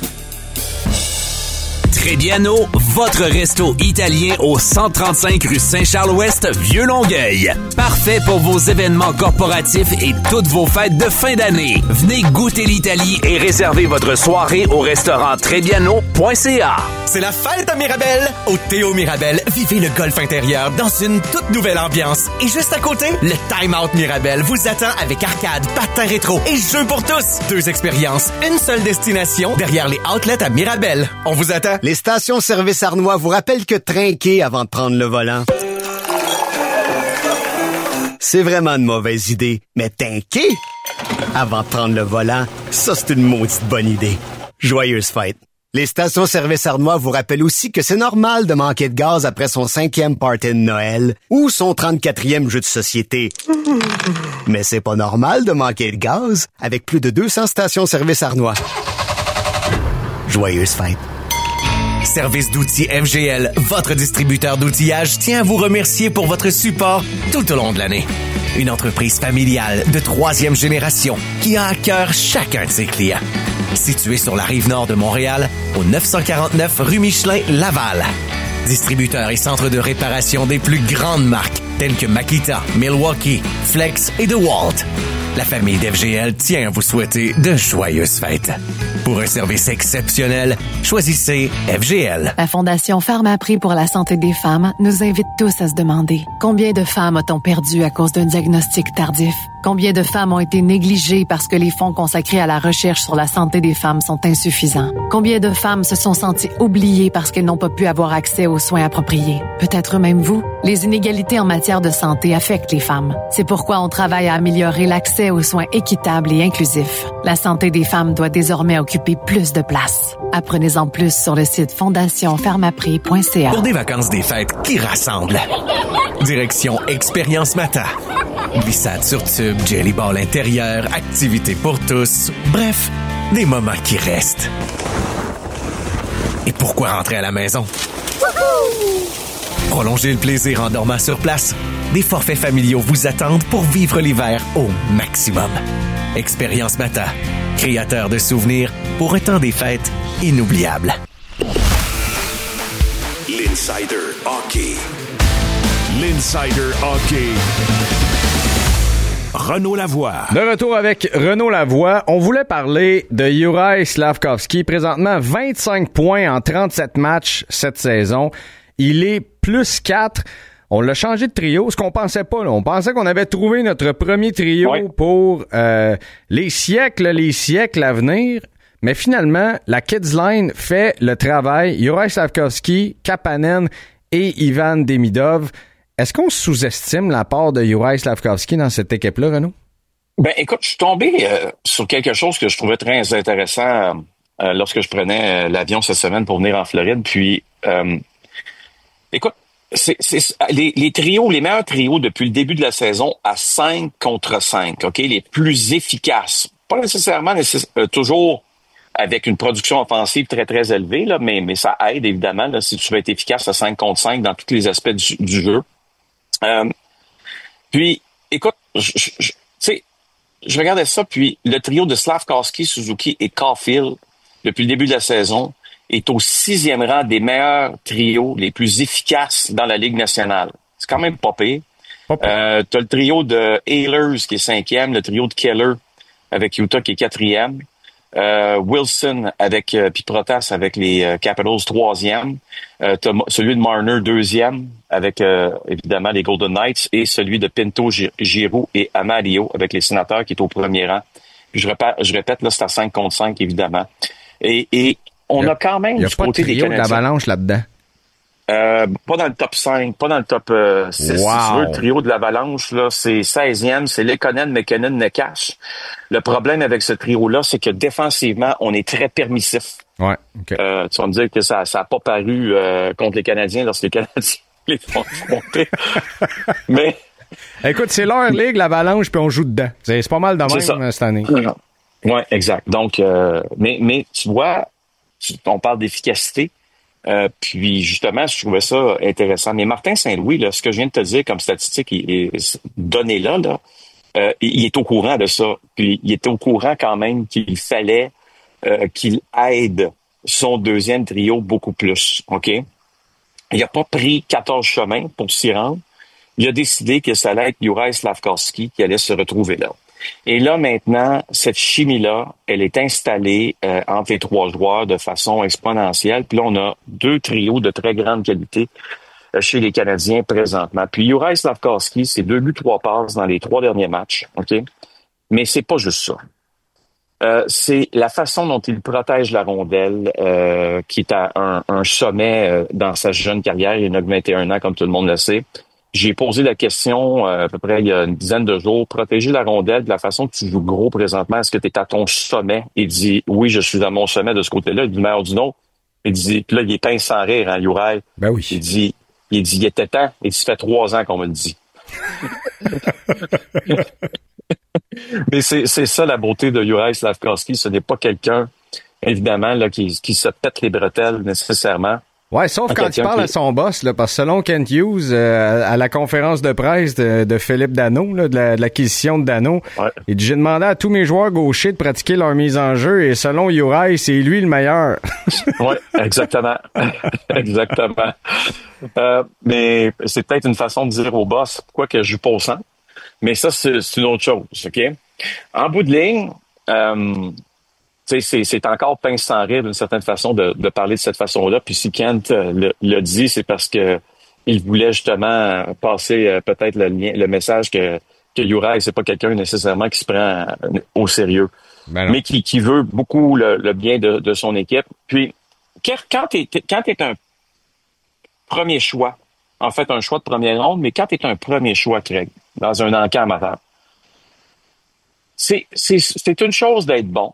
Trebbiano, votre resto italien au 135 rue Saint-Charles-Ouest, Vieux-Longueuil. Parfait pour vos événements corporatifs et toutes vos fêtes de fin d'année. Venez goûter l'Italie et réservez votre soirée au restaurant Trebbiano.ca. C'est la fête à Mirabel. Au Théo Mirabel, vivez le golf intérieur dans une toute nouvelle ambiance. Et juste à côté, le Time Out Mirabel vous attend avec arcade, patins rétro et jeux pour tous. 2 expériences, une seule destination derrière les outlets à Mirabel. On vous attend. Les stations-service Arnois vous rappellent que trinquer avant de prendre le volant, c'est vraiment une mauvaise idée. Mais trinquer avant de prendre le volant, ça, c'est une maudite bonne idée. Joyeuse fête. Les stations-service Arnois vous rappellent aussi que c'est normal de manquer de gaz après son 5e party de Noël ou son 34e jeu de société. Mais c'est pas normal de manquer de gaz avec plus de 200 stations-service Arnois. Joyeuse fête. Service d'outils FGL, votre distributeur d'outillage, tient à vous remercier pour votre support tout au long de l'année. Une entreprise familiale de 3e génération qui a à cœur chacun de ses clients. Située sur la rive nord de Montréal, au 949 rue Michelin, Laval. Distributeur et centre de réparation des plus grandes marques telles que Makita, Milwaukee, Flex et DeWalt. La famille d'FGL tient à vous souhaiter de joyeuses fêtes. Pour un service exceptionnel, choisissez FGL. La Fondation Pharmaprix pour la santé des femmes nous invite tous à se demander combien de femmes a-t-on perdu à cause d'un diagnostic tardif? Combien de femmes ont été négligées parce que les fonds consacrés à la recherche sur la santé des femmes sont insuffisants? Combien de femmes se sont senties oubliées parce qu'elles n'ont pas pu avoir accès aux soins appropriés? Peut-être même vous. Les inégalités en matière de santé affectent les femmes. C'est pourquoi on travaille à améliorer l'accès aux soins équitables et inclusifs. La santé des femmes doit désormais occuper plus de place. Apprenez-en plus sur le site fondationpharmaprix.ca. Pour des vacances des fêtes qui rassemblent. Direction Expérience Mata. Glissade sur tube, jelly ball intérieur, activités pour tous. Bref, des moments qui restent. Et pourquoi rentrer à la maison? Prolongez le plaisir en dormant sur place. Des forfaits familiaux vous attendent pour vivre l'hiver au maximum. Expérience Mata, créateur de souvenirs pour un temps des fêtes inoubliable. L'Insider Hockey. L'Insider Hockey. Renaud Lavoie. De retour avec Renaud Lavoie. On voulait parler de Juraj Slafkovský. Présentement, 25 points en 37 matchs cette saison. Il est plus 4. On l'a changé de trio, ce qu'on pensait pas. Là. On pensait qu'on avait trouvé notre premier trio pour les siècles à venir. Mais finalement, la Kids Line fait le travail. Juraj Slafkovský, Kapanen et Ivan Demidov. Est-ce qu'on sous-estime la part de Juraj Slafkovský dans cette équipe-là, Renaud? Ben, écoute, je suis tombé sur quelque chose que je trouvais très intéressant lorsque je prenais l'avion cette semaine pour venir en Floride. Puis, écoute, c'est les trios, les meilleurs trios depuis le début de la saison à 5 contre 5, OK? Les plus efficaces. Pas nécessairement toujours avec une production offensive très, très élevée, là, mais ça aide évidemment là, si tu veux être efficace à 5 contre 5 dans tous les aspects du jeu. Puis, écoute, tu sais, je regardais ça, puis le trio de Slafkowski, Suzuki et Caulfield, depuis le début de la saison, est au 6e rang des meilleurs trios les plus efficaces dans la Ligue nationale. C'est quand même pas pire. T'as le trio de Ehlers qui est 5e, le trio de Keller avec Utah qui est 4e, Wilson avec puis Protas avec les Capitals 3e, t'as celui de Marner 2e avec évidemment les Golden Knights et celui de Pinto, Giroux et Amarillo avec les Sénateurs qui est au premier rang. Puis je répète là, c'est à 5 contre 5 évidemment. Et on a quand même du côté des Canadiens. Il n'y a pas de trio d'Avalanche là-dedans. Pas dans le top 5, pas dans le top 6. Wow. Si tu veux, le trio de l'Avalanche, là, c'est 16e, c'est Lekonen, McKinnon, Nekash. Le problème avec ce trio-là, c'est que défensivement, on est très permissif. Ouais, okay. Tu vas me dire que ça a pas paru contre les Canadiens lorsque les Canadiens les font affronter. Mais écoute, c'est leur ligue, l'Avalanche, puis on joue dedans. C'est pas mal de même cette année. Ouais, exact. Donc, mais tu vois, on parle d'efficacité. Puis justement, je trouvais ça intéressant. Mais Martin Saint-Louis, là, ce que je viens de te dire comme statistique est donné là, il est au courant de ça. Puis il est au courant quand même qu'il fallait qu'il aide son deuxième trio beaucoup plus. OK? Il n'a pas pris 14 chemins pour s'y rendre. Il a décidé que ça allait être Juraj Slafkowski qui allait se retrouver là. Et là, maintenant, cette chimie-là, elle est installée entre les trois joueurs de façon exponentielle. Puis là, on a deux trios de très grande qualité chez les Canadiens présentement. Puis Juraj Slafkowski, c'est 2 buts, 3 passes dans les 3 derniers matchs. OK? Mais c'est pas juste ça. C'est la façon dont il protège la rondelle qui est à un sommet dans sa jeune carrière. Il a 21 ans, comme tout le monde le sait. J'ai posé la question à peu près il y a une dizaine de jours. Protéger la rondelle de la façon que tu joues gros présentement, est-ce que tu es à ton sommet? Il dit, oui, je suis à mon sommet de ce côté-là. Il dit, meilleur du nom. Il dit, puis là, il est peint sans rire, hein, Juraj. Ben oui. Il dit, il était temps. Et ça fait 3 ans qu'on me le dit. Mais c'est ça la beauté de Juraj Slafkowski. Ce n'est pas quelqu'un, évidemment, là, qui se pète les bretelles nécessairement. Ouais, sauf quand il parle à son boss, là, parce que selon Kent Hughes, à la conférence de presse de Philippe Danault, là, de l'acquisition de Danault, il dit, j'ai demandé à tous mes joueurs gauchers de pratiquer leur mise en jeu et selon Juraj, c'est lui le meilleur. Oui, exactement. Exactement. Mais c'est peut-être une façon de dire au boss pourquoi que je joue pas au centre. Mais ça, c'est une autre chose, OK? En bout de ligne, c'est encore pince sans rire d'une certaine façon de parler de cette façon-là. Puis si Kent le dit, c'est parce que il voulait justement passer peut-être le message que Juraj, c'est pas quelqu'un nécessairement qui se prend au sérieux, mais qui veut beaucoup le bien de son équipe. Puis quand t'es un premier choix, en fait un choix de première ronde, mais quand t'es un premier choix, Craig, dans un encamp amateur, c'est une chose d'être bon.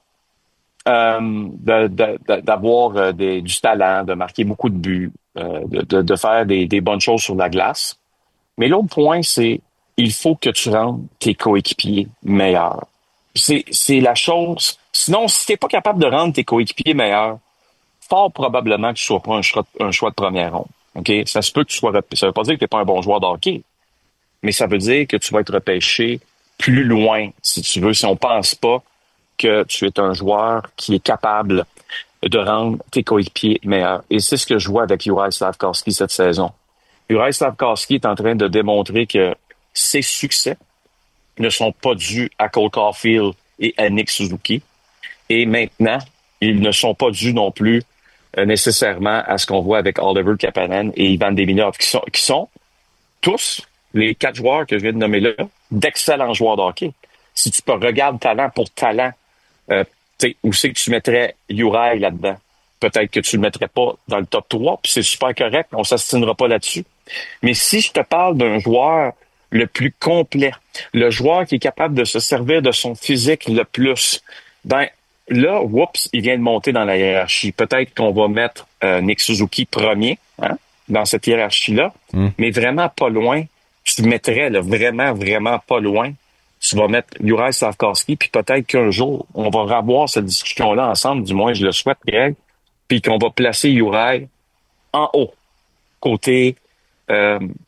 D'avoir du talent, de marquer beaucoup de buts, de faire des bonnes choses sur la glace. Mais l'autre point, c'est il faut que tu rendes tes coéquipiers meilleurs. C'est la chose. Sinon, si t'es pas capable de rendre tes coéquipiers meilleurs, fort probablement que tu sois pas un choix de première ronde. OK? Ça se peut que tu sois ça veut pas dire que t'es pas un bon joueur de hockey, mais ça veut dire que tu vas être repêché plus loin, si tu veux, si on pense pas que tu es un joueur qui est capable de rendre tes coéquipiers meilleurs. Et c'est ce que je vois avec Juraj Slafkowski cette saison. Juraj Slafkowski est en train de démontrer que ses succès ne sont pas dus à Cole Caulfield et à Nick Suzuki. Et maintenant, ils ne sont pas dus non plus nécessairement à ce qu'on voit avec Oliver Kapanen et Ivan Demidov, qui sont tous, les 4 joueurs que je viens de nommer là, d'excellents joueurs de hockey. Si tu regardes talent pour talent, où c'est que tu mettrais Juraj là-dedans? Peut-être que tu le mettrais pas dans le top 3, puis c'est super correct, on s'assinera pas là-dessus. Mais si je te parle d'un joueur le plus complet, le joueur qui est capable de se servir de son physique le plus, ben là, il vient de monter dans la hiérarchie. Peut-être qu'on va mettre Nick Suzuki premier, hein, dans cette hiérarchie-là, mais vraiment pas loin. Tu mettrais là, vraiment, vraiment pas loin. Tu vas mettre Juraj Slafkowski, puis peut-être qu'un jour, on va revoir cette discussion-là ensemble, du moins je le souhaite, Greg, puis qu'on va placer Juraj en haut, côté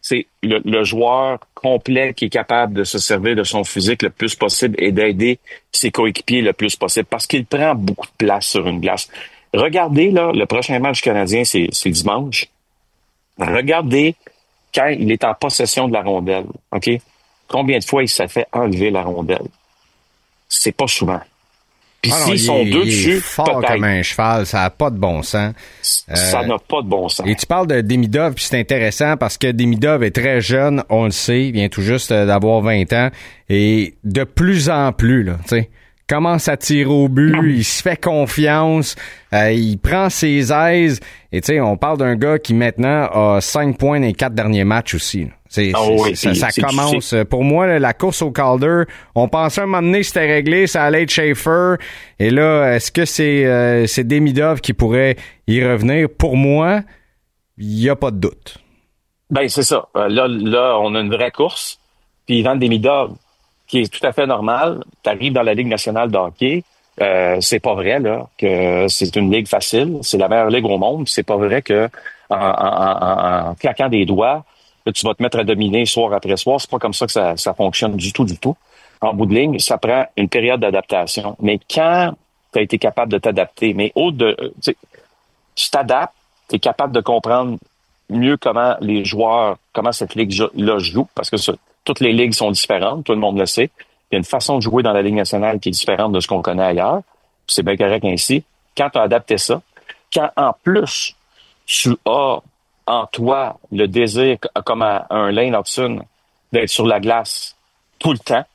c'est le joueur complet qui est capable de se servir de son physique le plus possible et d'aider ses coéquipiers le plus possible parce qu'il prend beaucoup de place sur une glace. Regardez, là, le prochain match canadien, c'est dimanche. Regardez quand il est en possession de la rondelle, OK? Combien de fois il s'est fait enlever la rondelle? C'est pas souvent. Puis s'ils sont deux dessus, fort peut-être. Comme un cheval, ça n'a pas de bon sens. Ça n'a pas de bon sens. Et tu parles de Demidov, puis c'est intéressant parce que Demidov est très jeune, on le sait, il vient tout juste d'avoir 20 ans, et de plus en plus, là, tu sais, commence à tirer au but, il se fait confiance, il prend ses aises, et tu sais, on parle d'un gars qui maintenant a 5 points dans les 4 derniers matchs aussi, là. Ça commence. Pour moi, là, la course au Calder, on pensait à un moment donné que c'était réglé, ça allait être Schaefer. Et là, est-ce que c'est Demidov qui pourrait y revenir? Pour moi, il n'y a pas de doute. Ben, c'est ça. Là, on a une vraie course. Puis Ivan Demidov, qui est tout à fait normal, t'arrives dans la Ligue nationale de hockey. C'est pas vrai, là, que c'est une ligue facile. C'est la meilleure ligue au monde. C'est pas vrai que en claquant des doigts, là, tu vas te mettre à dominer soir après soir. C'est pas comme ça que ça fonctionne du tout. En bout de ligne, ça prend une période d'adaptation. Mais quand tu as été capable de t'adapter, tu t'adaptes, tu es capable de comprendre mieux comment les joueurs, comment cette ligue-là joue, parce que toutes les ligues sont différentes, tout le monde le sait. Il y a une façon de jouer dans la Ligue nationale qui est différente de ce qu'on connaît ailleurs. C'est bien correct ainsi. Quand tu as adapté ça, quand en plus tu as en toi le désir, comme un Lane Hudson, d'être sur la glace tout le temps,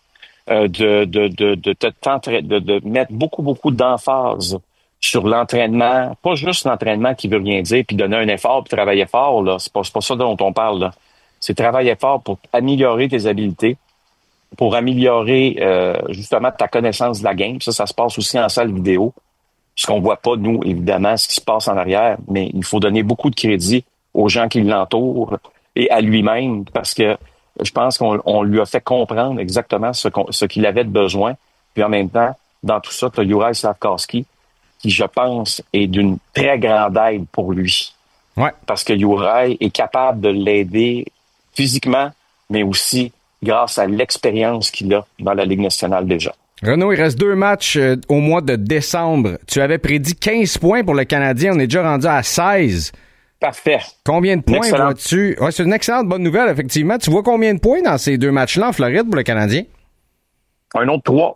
de mettre beaucoup d'emphase sur l'entraînement, pas juste l'entraînement qui veut rien dire, puis donner un effort, puis travailler fort, là, c'est pas ça dont on parle, là. C'est travailler fort pour améliorer tes habiletés, pour améliorer justement ta connaissance de la game. Ça se passe aussi en salle vidéo, puisqu'on voit pas, nous, évidemment, ce qui se passe en arrière, mais il faut donner beaucoup de crédit aux gens qui l'entourent et à lui-même, parce que je pense qu'on lui a fait comprendre exactement ce qu'il avait de besoin. Puis en même temps, dans tout ça, tu as Juraj Slafkovský, qui, je pense, est d'une très grande aide pour lui. Ouais. Parce que Juraj est capable de l'aider physiquement, mais aussi grâce à l'expérience qu'il a dans la Ligue nationale déjà. Renaud, il reste 2 matchs au mois de décembre. Tu avais prédit 15 points pour le Canadien. On est déjà rendu à 16. Parfait. Combien de points vois-tu? Ouais, c'est une excellente bonne nouvelle, effectivement. Tu vois combien de points dans ces 2 matchs-là en Floride pour le Canadien? Un autre 3.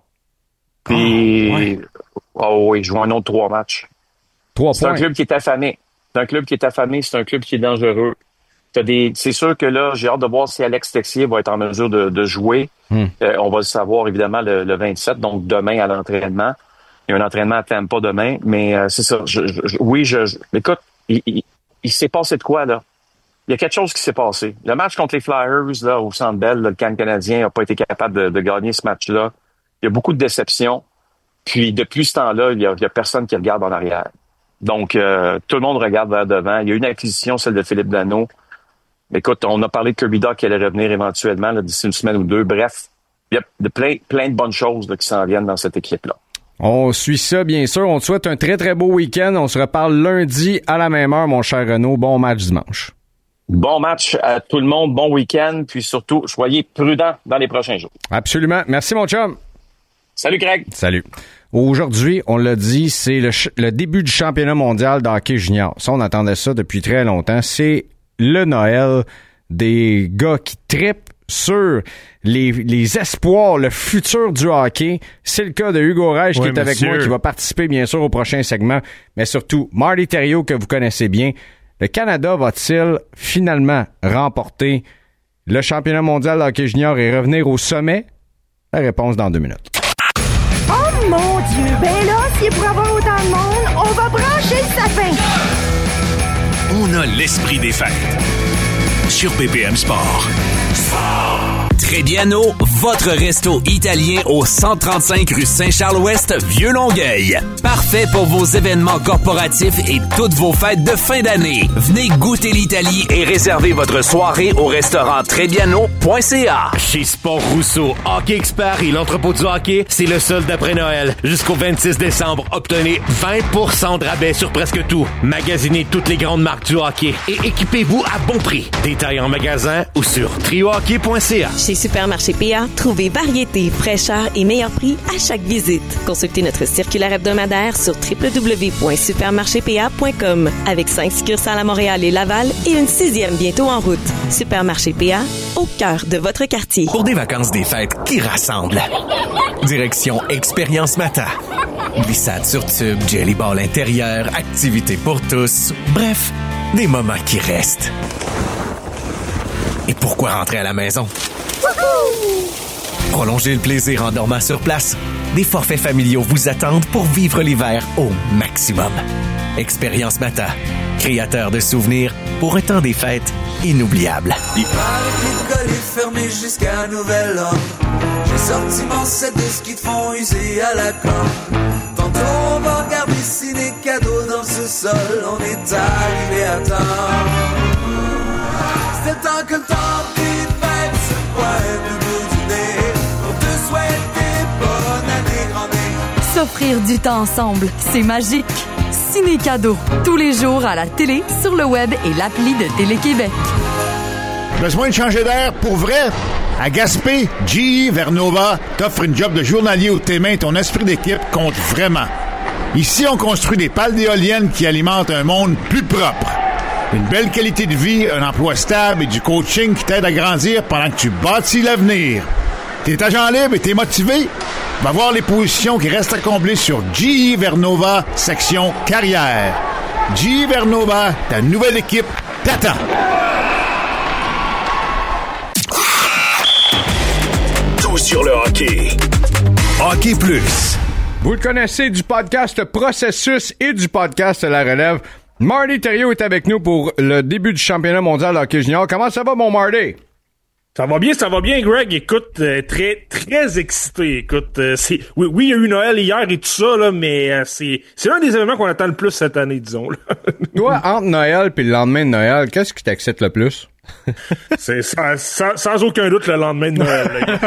Puis, oui, je vois un autre 3 matchs. 3 points. C'est un club qui est affamé. C'est un club qui est dangereux. C'est sûr que là, j'ai hâte de voir si Alex Texier va être en mesure de jouer. On va le savoir, évidemment, le 27, donc demain à l'entraînement. Il y a un entraînement à Tampa demain, mais c'est ça. Écoute, il s'est passé de quoi, là? Il y a quelque chose qui s'est passé. Le match contre les Flyers, là, au Centre Bell, le camp canadien n'a pas été capable de gagner ce match-là. Il y a beaucoup de déceptions. Puis, depuis ce temps-là, il y a personne qui regarde en arrière. Donc, tout le monde regarde vers devant. Il y a eu une acquisition, celle de Philippe Danault. Écoute, on a parlé de Kirby Dach qui allait revenir éventuellement là, d'ici une semaine ou 2. Bref, il y a plein de bonnes choses là, qui s'en viennent dans cette équipe-là. On suit ça, bien sûr. On te souhaite un très, très beau week-end. On se reparle lundi à la même heure, mon cher Renaud. Bon match dimanche. Bon match à tout le monde. Bon week-end. Puis surtout, soyez prudents dans les prochains jours. Absolument. Merci, mon chum. Salut, Greg. Salut. Aujourd'hui, on l'a dit, c'est le début du championnat mondial de hockey junior. Ça, on attendait ça depuis très longtemps. C'est le Noël des gars qui trippent sur les espoirs, le futur du hockey. C'est le cas de Hugo Reich qui est avec moi, qui va participer bien sûr au prochain segment, mais surtout Marty Thériault que vous connaissez bien. Le Canada va-t-il finalement remporter le championnat mondial de hockey junior et revenir au sommet? La réponse dans 2 minutes. Oh mon Dieu, ben là, s'il pour avoir autant de monde, on va brancher le sapin. On a l'esprit des fêtes. Sur BPM Sport. Trebbiano, votre resto italien au 135 rue Saint-Charles-Ouest, Vieux-Longueuil. Parfait pour vos événements corporatifs et toutes vos fêtes de fin d'année. Venez goûter l'Italie et réservez votre soirée au restaurant Trebbiano.ca. Chez Sport Rousseau, Hockey Expert et l'entrepôt du hockey, c'est le solde d'après Noël. Jusqu'au 26 décembre, obtenez 20% de rabais sur presque tout. Magasinez toutes les grandes marques du hockey et équipez-vous à bon prix. Détails en magasin ou sur triohockey.ca. Chez Supermarché PA, trouvez variété, fraîcheur et meilleur prix à chaque visite. Consultez notre circulaire hebdomadaire sur www.supermarchépA.com avec 5 succursales à Montréal et Laval et une 6e bientôt en route. Supermarché PA, au cœur de votre quartier. Pour des vacances des fêtes qui rassemblent. Direction Expérience Mata. Glissade sur tube, jelly ball intérieur, activités pour tous. Bref, des moments qui restent. Et pourquoi rentrer à la maison? Prolongez le plaisir en dormant sur place. Des forfaits familiaux vous attendent pour vivre l'hiver au maximum. Expérience Mata, créateur de souvenirs pour un temps des fêtes inoubliable. Il paraît que l'école est fermée jusqu'à nouvel ordre. J'ai sorti mon set de ski de fond usé à la corde. Tantôt on va regarder si des cadeaux dans le sous-sol. On est arrivé à temps. C'est temps que le temps des fêtes se pointe du bout du nez. Pour te souhaiter bonne année, grand-mère. S'offrir du temps ensemble, c'est magique. Ciné cadeau, tous les jours à la télé, sur le web et l'appli de Télé-Québec. Besoin de changer d'air pour vrai? À Gaspé, GE Vernova t'offre une job de journalier où tes mains et ton esprit d'équipe comptent vraiment. Ici, on construit des pales d'éoliennes qui alimentent un monde plus propre. Une belle qualité de vie, un emploi stable et du coaching qui t'aide à grandir pendant que tu bâtis l'avenir. T'es agent libre et t'es motivé? Va voir les positions qui restent à combler sur GE Vernova, section carrière. GE Vernova, ta nouvelle équipe t'attend. Tout sur le hockey. Hockey Plus. Vous le connaissez du podcast Processus et du podcast La Relève. Marty Thériault est avec nous pour le début du championnat mondial de hockey junior. Comment ça va, mon Marty? Ça va bien, Greg. Écoute, très, très excité. Écoute, oui, il y a eu Noël hier et tout ça, là, mais c'est un des événements qu'on attend le plus cette année, disons. Là. Toi, entre Noël puis le lendemain de Noël, qu'est-ce qui t'excite le plus? C'est sans aucun doute le lendemain de Noël.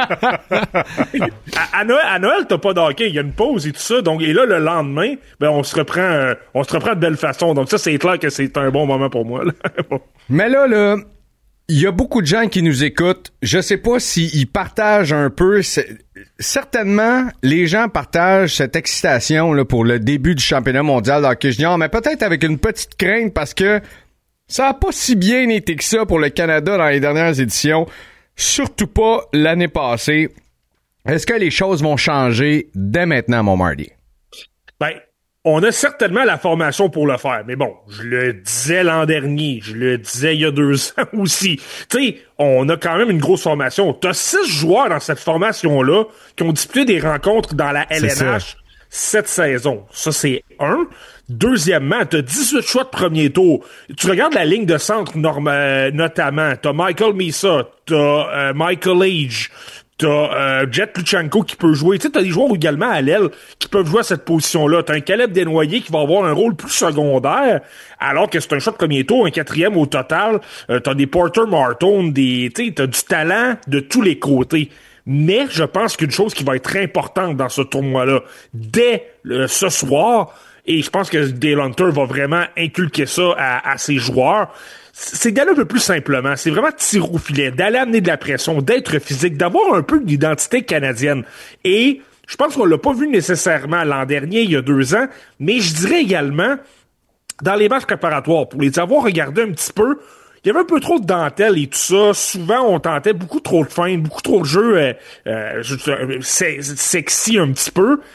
à Noël, t'as pas de hockey, il y a une pause et tout ça. Donc, et là, le lendemain, ben on se reprend de belle façon. Donc ça, c'est clair que c'est un bon moment pour moi. Là. Bon. Mais là, il y a beaucoup de gens qui nous écoutent. Je sais pas s'ils partagent un peu. Certainement, les gens partagent cette excitation là pour le début du championnat mondial de hockey junior, mais peut-être avec une petite crainte parce que ça a pas si bien été que ça pour le Canada dans les dernières éditions. Surtout pas l'année passée. Est-ce que les choses vont changer dès maintenant, mon Marty? Ben, on a certainement la formation pour le faire. Mais bon, je le disais l'an dernier, je le disais il y a 2 ans aussi. Tu sais, on a quand même une grosse formation. T'as 6 joueurs dans cette formation-là qui ont disputé des rencontres dans la LNH cette saison. Ça, c'est un. Deuxièmement, t'as 18 choix de premier tour. Tu regardes la ligne de centre notamment. T'as Michael Misa, t'as Michael Age, t'as Jet Luchenko qui peut jouer. Tu sais, t'as des joueurs également à l'aile qui peuvent jouer à cette position-là. T'as un Caleb Desnoyers qui va avoir un rôle plus secondaire, alors que c'est un choix de premier tour, un 4e au total. T'as des Porter Martin, tu sais, t'as du talent de tous les côtés. Mais je pense qu'une chose qui va être importante dans ce tournoi-là, dès ce soir, et je pense que Dale Hunter va vraiment inculquer ça à ses joueurs, c'est d'aller un peu plus simplement. C'est vraiment tirer au filet, d'aller amener de la pression, d'être physique, d'avoir un peu d'identité canadienne. Et je pense qu'on l'a pas vu nécessairement l'an dernier, il y a 2 ans, mais je dirais également, dans les matchs préparatoires, pour les avoir regardés un petit peu, il y avait un peu trop de dentelle et tout ça. Souvent, on tentait beaucoup trop de feintes, beaucoup trop de jeux sexy un petit peu.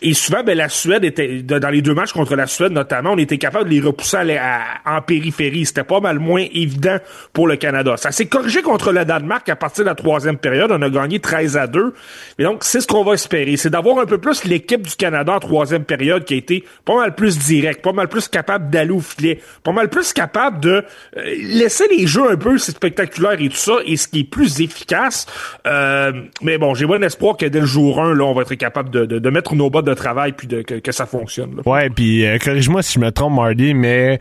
Et souvent, la Suède était, dans les 2 matchs contre la Suède notamment, on était capable de les repousser en périphérie. C'était pas mal moins évident pour le Canada. Ça s'est corrigé contre le Danemark à partir de la 3e période. On a gagné 13-2. Mais donc, c'est ce qu'on va espérer. C'est d'avoir un peu plus l'équipe du Canada en 3e période qui a été pas mal plus directe, pas mal plus capable d'aller au filet, pas mal plus capable de laisser les jeux un peu spectaculaires et tout ça, et ce qui est plus efficace. Mais bon, j'ai bon espoir que dès le jour 1, là, on va être capable de mettre nos bottes de travail puis que ça fonctionne. Là. Ouais, puis corrige-moi si je me trompe, Marty, mais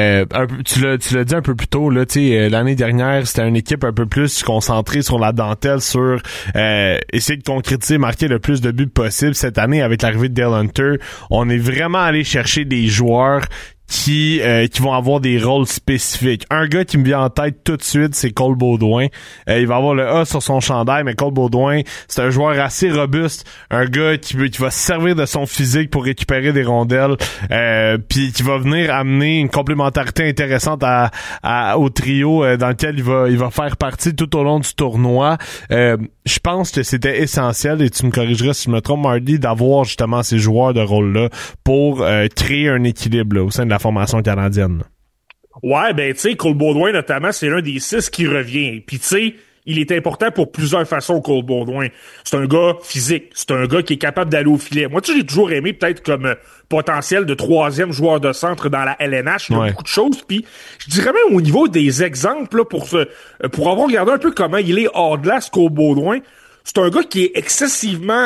tu l'as dit un peu plus tôt, là, tu sais, l'année dernière, c'était une équipe un peu plus concentrée sur la dentelle, sur essayer de concrétiser, marquer le plus de buts possible. Cette année, avec l'arrivée de Dale Hunter, on est vraiment allé chercher des joueurs qui vont avoir des rôles spécifiques. Un gars qui me vient en tête tout de suite, c'est Cole Beaudoin. Il va avoir le A sur son chandail, mais Cole Beaudoin, c'est un joueur assez robuste, un gars qui va se servir de son physique pour récupérer des rondelles, puis qui va venir amener une complémentarité intéressante au trio dans lequel il va faire partie tout au long du tournoi. Je pense que c'était essentiel, et tu me corrigeras si je me trompe, Marty, d'avoir justement ces joueurs de rôle-là pour créer un équilibre là, au sein de la formation canadienne. Ouais, tu sais, Cole Beaudoin, notamment, c'est l'un des 6 qui revient. Puis tu sais, il est important pour plusieurs façons, Cole Beaudoin. C'est un gars physique. C'est un gars qui est capable d'aller au filet. Moi, tu sais, j'ai toujours aimé peut-être comme potentiel de 3e joueur de centre dans la LNH. Il y a beaucoup de choses. Puis je dirais même au niveau des exemples, là, pour avoir regardé un peu comment il est hors de glace, Cole Beaudoin, c'est un gars qui est excessivement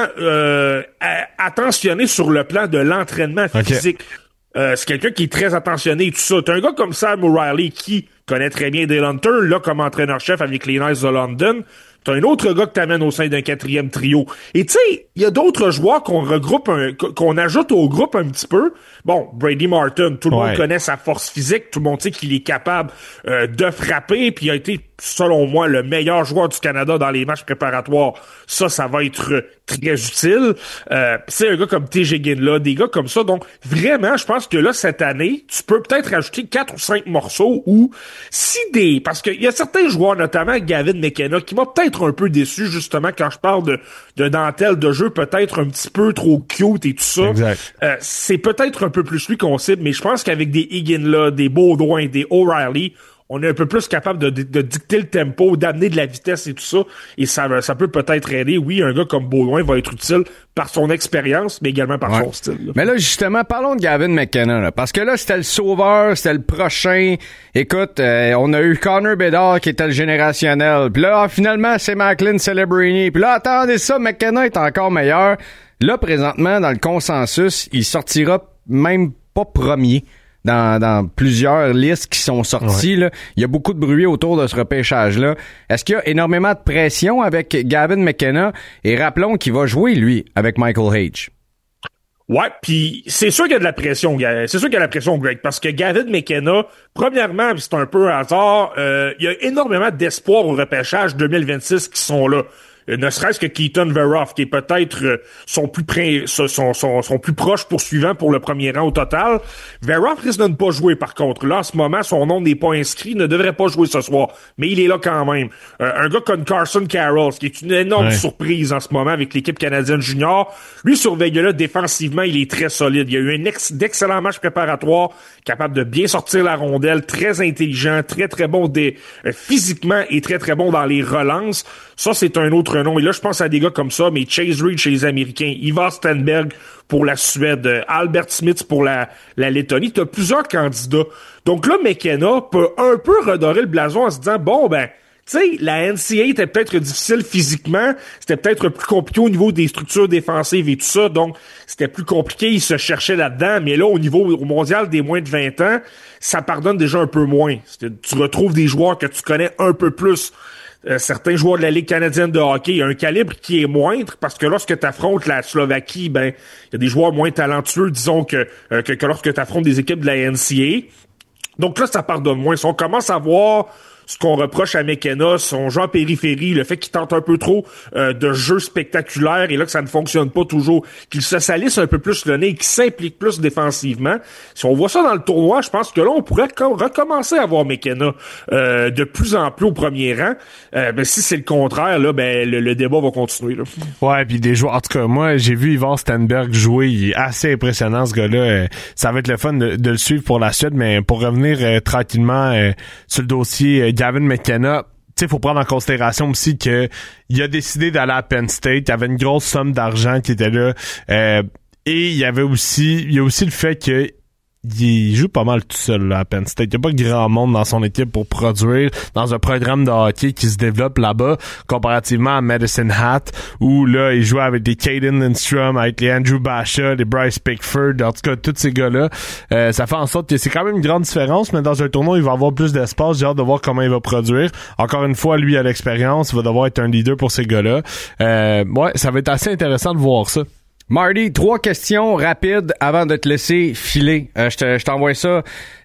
attentionné sur le plan de l'entraînement physique. C'est quelqu'un qui est très attentionné et tout ça. T'as un gars comme Sam O'Reilly qui connaît très bien Dale Hunter, là, comme entraîneur-chef avec les Knights de London. T'as un autre gars que t'amènes au sein d'un 4e trio. Et tu sais, il y a d'autres joueurs qu'on regroupe, qu'on ajoute au groupe un petit peu. Bon, Brady Martin, tout le monde connaît sa force physique, tout le monde sait qu'il est capable de frapper, puis il a été, selon moi, le meilleur joueur du Canada dans les matchs préparatoires. Ça va être très utile. C'est un gars comme TJ Ginla, des gars comme ça. Donc, vraiment, je pense que là, cette année, tu peux peut-être rajouter 4 ou 5 morceaux où parce qu'il y a certains joueurs, notamment Gavin McKenna, qui m'a peut-être un peu déçu, justement, quand je parle de dentelle de jeu peut-être un petit peu trop cute et tout ça. C'est peut-être un peu plus lui qu'on cible, mais je pense qu'avec des Higgins-là, des Beaudoin, des O'Reilly, on est un peu plus capable de dicter le tempo, d'amener de la vitesse et tout ça, et ça peut peut-être aider. Oui, un gars comme Beaudoin va être utile par son expérience, mais également par son style. Là. Mais là, justement, parlons de Gavin McKenna, là, parce que là, c'était le sauveur, c'était le prochain. Écoute, on a eu Connor Bedard qui était le générationnel, puis là, finalement, c'est Macklin Celebrini, puis là, attendez ça, McKenna est encore meilleur. Là, présentement, dans le consensus, il sortira même pas premier. Dans plusieurs listes qui sont sorties, là. Il y a beaucoup de bruit autour de ce repêchage-là. Est-ce qu'il y a énormément de pression avec Gavin McKenna? Et rappelons qu'il va jouer, lui, avec Michael Hage. Ouais, puis c'est sûr qu'il y a de la pression, c'est sûr qu'il y a de la pression, Greg, parce que Gavin McKenna, premièrement, c'est un peu un hasard, il y a énormément d'espoir au repêchage 2026 qui sont là. Ne serait-ce que Keaton Veroff, qui est peut-être son plus proche poursuivant pour le premier rang au total. Veroff risque de ne pas jouer, par contre. Là, en ce moment, son nom n'est pas inscrit, ne devrait pas jouer ce soir. Mais il est là quand même. Un gars comme Carson Carroll, qui est une énorme surprise en ce moment avec l'équipe canadienne junior. Lui, surveille-là, défensivement, il est très solide. Il y a eu d'excellents matchs préparatoires, capable de bien sortir la rondelle, très intelligent, très, très bon physiquement et très, très bon dans les relances. Ça, c'est un autre nom. Et là, je pense à des gars comme ça, mais Chase Reed chez les Américains, Ivar Stenberg pour la Suède, Albert Smith pour la Lettonie. Tu as plusieurs candidats. Donc là, McKenna peut un peu redorer le blason en se disant, bon, tu sais, la NCAA était peut-être difficile physiquement, c'était peut-être plus compliqué au niveau des structures défensives et tout ça, donc c'était plus compliqué, il se cherchait là-dedans, mais là, au mondial des moins de 20 ans, ça pardonne déjà un peu moins. Tu retrouves des joueurs que tu connais un peu plus. Certains joueurs de la Ligue canadienne de hockey, il y a un calibre qui est moindre parce que lorsque tu affrontes la Slovaquie, il y a des joueurs moins talentueux, disons, que lorsque tu affrontes des équipes de la NCAA. Donc là, ça pardonne moins. Si on commence à voir ce qu'on reproche à McKenna, son jeu en périphérie, le fait qu'il tente un peu trop de jeux spectaculaires et là que ça ne fonctionne pas toujours, qu'il se salisse un peu plus le nez et qu'il s'implique plus défensivement. Si on voit ça dans le tournoi, je pense que là, on pourrait recommencer à voir McKenna de plus en plus au premier rang. Si c'est le contraire, là, le débat va continuer. Là. Ouais, puis des joueurs. En tout cas, moi, j'ai vu Ivan Stenberg jouer. Il est assez impressionnant, ce gars-là. Ça va être le fun de le suivre pour la suite, mais pour revenir tranquillement sur le dossier Gavin McKenna, tu sais, faut prendre en considération aussi que il a décidé d'aller à Penn State. Il y avait une grosse somme d'argent qui était là. Et il y a aussi le fait que il joue pas mal tout seul là, à Penn State. Il n'y a pas grand monde dans son équipe pour produire dans un programme de hockey qui se développe là-bas, comparativement à Medicine Hat, où là, il joue avec des Caden Lindstrom, avec les Andrew Basha, les Bryce Pickford, en tout cas, tous ces gars-là. Ça fait en sorte que c'est quand même une grande différence, mais dans un tournoi, il va avoir plus d'espace. J'ai hâte de voir comment il va produire. Encore une fois, lui, à l'expérience, il va devoir être un leader pour ces gars-là. Ouais, ça va être assez intéressant de voir ça. Marty, 3 questions rapides avant de te laisser filer. Je t'envoie ça.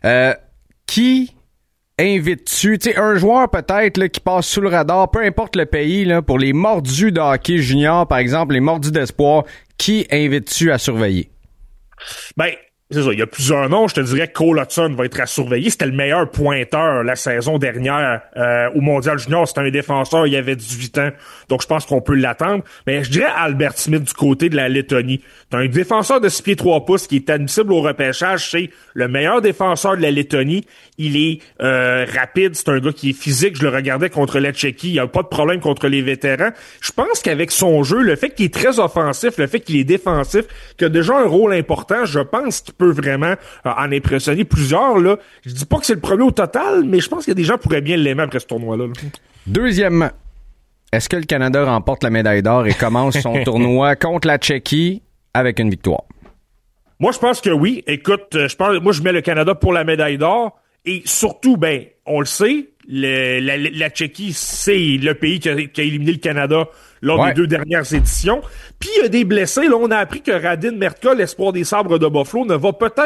Qui invites-tu? Tu sais, un joueur peut-être là, qui passe sous le radar, peu importe le pays, là, pour les mordus de hockey junior, par exemple, les mordus d'espoir, qui invites-tu à surveiller? C'est ça, il y a plusieurs noms. Je te dirais que Cole Hudson va être à surveiller. C'était le meilleur pointeur la saison dernière au Mondial Junior. C'était un défenseur, il avait 18 ans. Donc, je pense qu'on peut l'attendre. Mais je dirais Albert Smith du côté de la Lettonie. T'as un défenseur de 6 pieds 3 pouces qui est admissible au repêchage. C'est le meilleur défenseur de la Lettonie. Il est rapide. C'est un gars qui est physique. Je le regardais contre la Tchéquie. Il n'y a pas de problème contre les vétérans. Je pense qu'avec son jeu, le fait qu'il est très offensif, le fait qu'il est défensif, qu'il a déjà un rôle important, je pense qu'il peut vraiment en impressionner plusieurs. Là. Je dis pas que c'est le premier au total, mais je pense que des gens pourraient bien l'aimer après ce tournoi-là. Deuxièmement, est-ce que le Canada remporte la médaille d'or et commence son tournoi contre la Tchéquie avec une victoire? Moi, je pense que oui. Écoute, je mets le Canada pour la médaille d'or et surtout, on le sait, la Tchéquie, c'est le pays qui a éliminé le Canada lors des 2 dernières éditions. Puis il y a des blessés. Là, on a appris que Radin Mertka, l'espoir des Sabres de Buffalo, n'a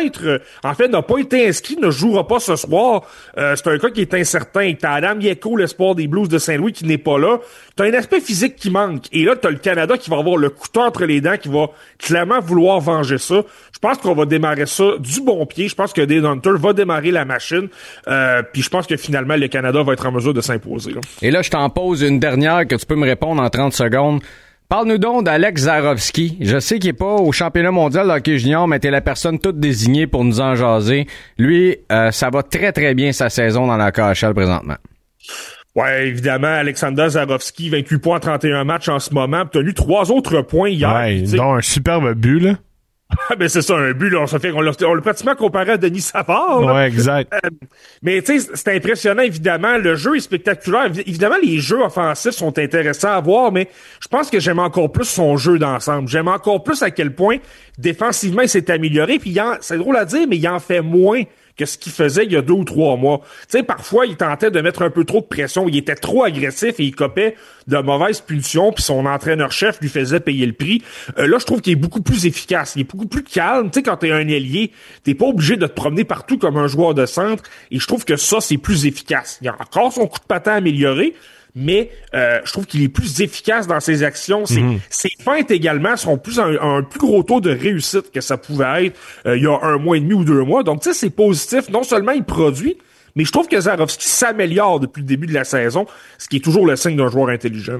pas été inscrit, ne jouera pas ce soir. C'est un cas qui est incertain. T'as Adam Yeko, l'espoir des Blues de Saint-Louis, qui n'est pas là. T'as un aspect physique qui manque. Et là, t'as le Canada qui va avoir le couteau entre les dents, qui va clairement vouloir venger ça. Je pense qu'on va démarrer ça du bon pied. Je pense que Dave Hunter va démarrer la machine. Puis je pense que finalement, le Canada va être en mesure de s'imposer. Là. Et là, je t'en pose une dernière que tu peux me répondre en 30 secondes. Parle-nous donc d'Alex Zarovski. Je sais qu'il est pas au championnat mondial de hockey junior, mais t'es la personne toute désignée pour nous en jaser. Lui, ça va très très bien sa saison dans la KHL présentement. Ouais, évidemment, Alexander Zarovski, 28 points en 31 matchs en ce moment, obtenu 3 autres points hier. Ouais, dont un superbe but, là. C'est ça, un but, là, on l'a pratiquement comparé à Denis Savard. Là. Ouais, exact. Mais tu sais, c'est impressionnant, évidemment. Le jeu est spectaculaire. Évidemment, les jeux offensifs sont intéressants à voir, mais je pense que j'aime encore plus son jeu d'ensemble. J'aime encore plus à quel point, défensivement, il s'est amélioré. Puis c'est drôle à dire, mais il en fait moins que ce qu'il faisait il y a 2 ou 3 mois. Tu sais, parfois, il tentait de mettre un peu trop de pression. Il était trop agressif et il copait de mauvaises punitions, puis son entraîneur-chef lui faisait payer le prix. Là, je trouve qu'il est beaucoup plus efficace. Il est beaucoup plus calme. Tu sais, quand t'es un ailier, t'es pas obligé de te promener partout comme un joueur de centre. Et je trouve que ça, c'est plus efficace. Il a encore son coup de patin amélioré, mais je trouve qu'il est plus efficace dans ses actions. Ses feintes également sont plus un plus gros taux de réussite que ça pouvait être il y a 1 mois et demi ou 2 mois. Donc, tu sais, c'est positif. Non seulement il produit, mais je trouve que Zarovski s'améliore depuis le début de la saison, ce qui est toujours le signe d'un joueur intelligent.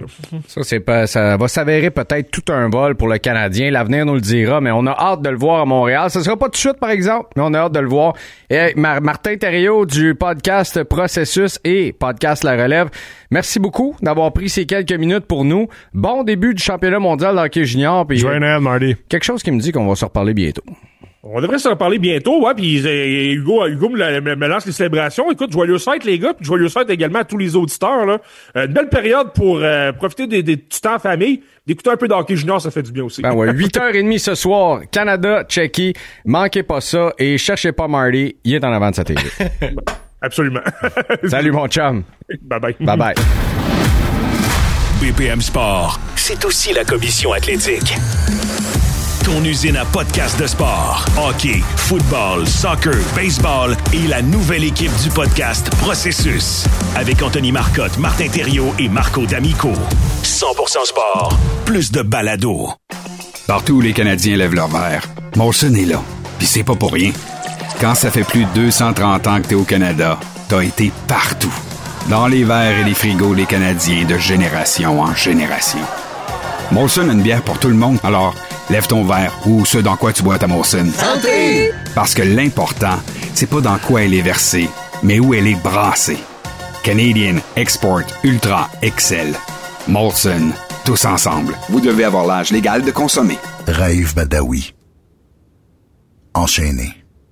Ça va s'avérer peut-être tout un vol pour le Canadien. L'avenir nous le dira, mais on a hâte de le voir à Montréal. Ça sera pas tout de suite, par exemple, mais on a hâte de le voir. Et Martin Thériault du podcast Processus et podcast La Relève, merci beaucoup d'avoir pris ces quelques minutes pour nous. Bon début du championnat mondial d'hockey junior. Joyeux Noël, Marty. Quelque chose qui me dit qu'on va se reparler bientôt. On devrait se reparler bientôt, ouais, puis Hugo me lance les célébrations. Écoute, joyeuses fêtes, les gars, puis joyeuses fêtes également à tous les auditeurs, là. Une belle période pour profiter du temps en famille. D'écouter un peu d'hockey junior, ça fait du bien aussi. 8h30 ce soir, Canada, Tchéquie. Manquez pas ça et cherchez pas Marty, il est en avant de sa télé. Absolument. Salut mon chum. Bye-bye. Bye-bye. BPM Sport, c'est aussi la commission athlétique. ton usine à podcast de sport. Hockey, football, soccer, baseball et la nouvelle équipe du podcast Processus. Avec Anthony Marcotte, Martin Thériault et Marco D'Amico. 100% sport. Plus de balado. Partout où les Canadiens lèvent leur verre, Molson est là. Puis c'est pas pour rien. Quand ça fait plus de 230 ans que t'es au Canada, t'as été partout. Dans les verres et les frigos des Canadiens de génération en génération. Molson a une bière pour tout le monde, alors lève ton verre ou ce dans quoi tu bois ta Molson. Santé! Parce que l'important, c'est pas dans quoi elle est versée, mais où elle est brassée. Canadian Export Ultra Excel. Molson. Tous ensemble. Vous devez avoir l'âge légal de consommer. Raïf Badawi. Enchaîné.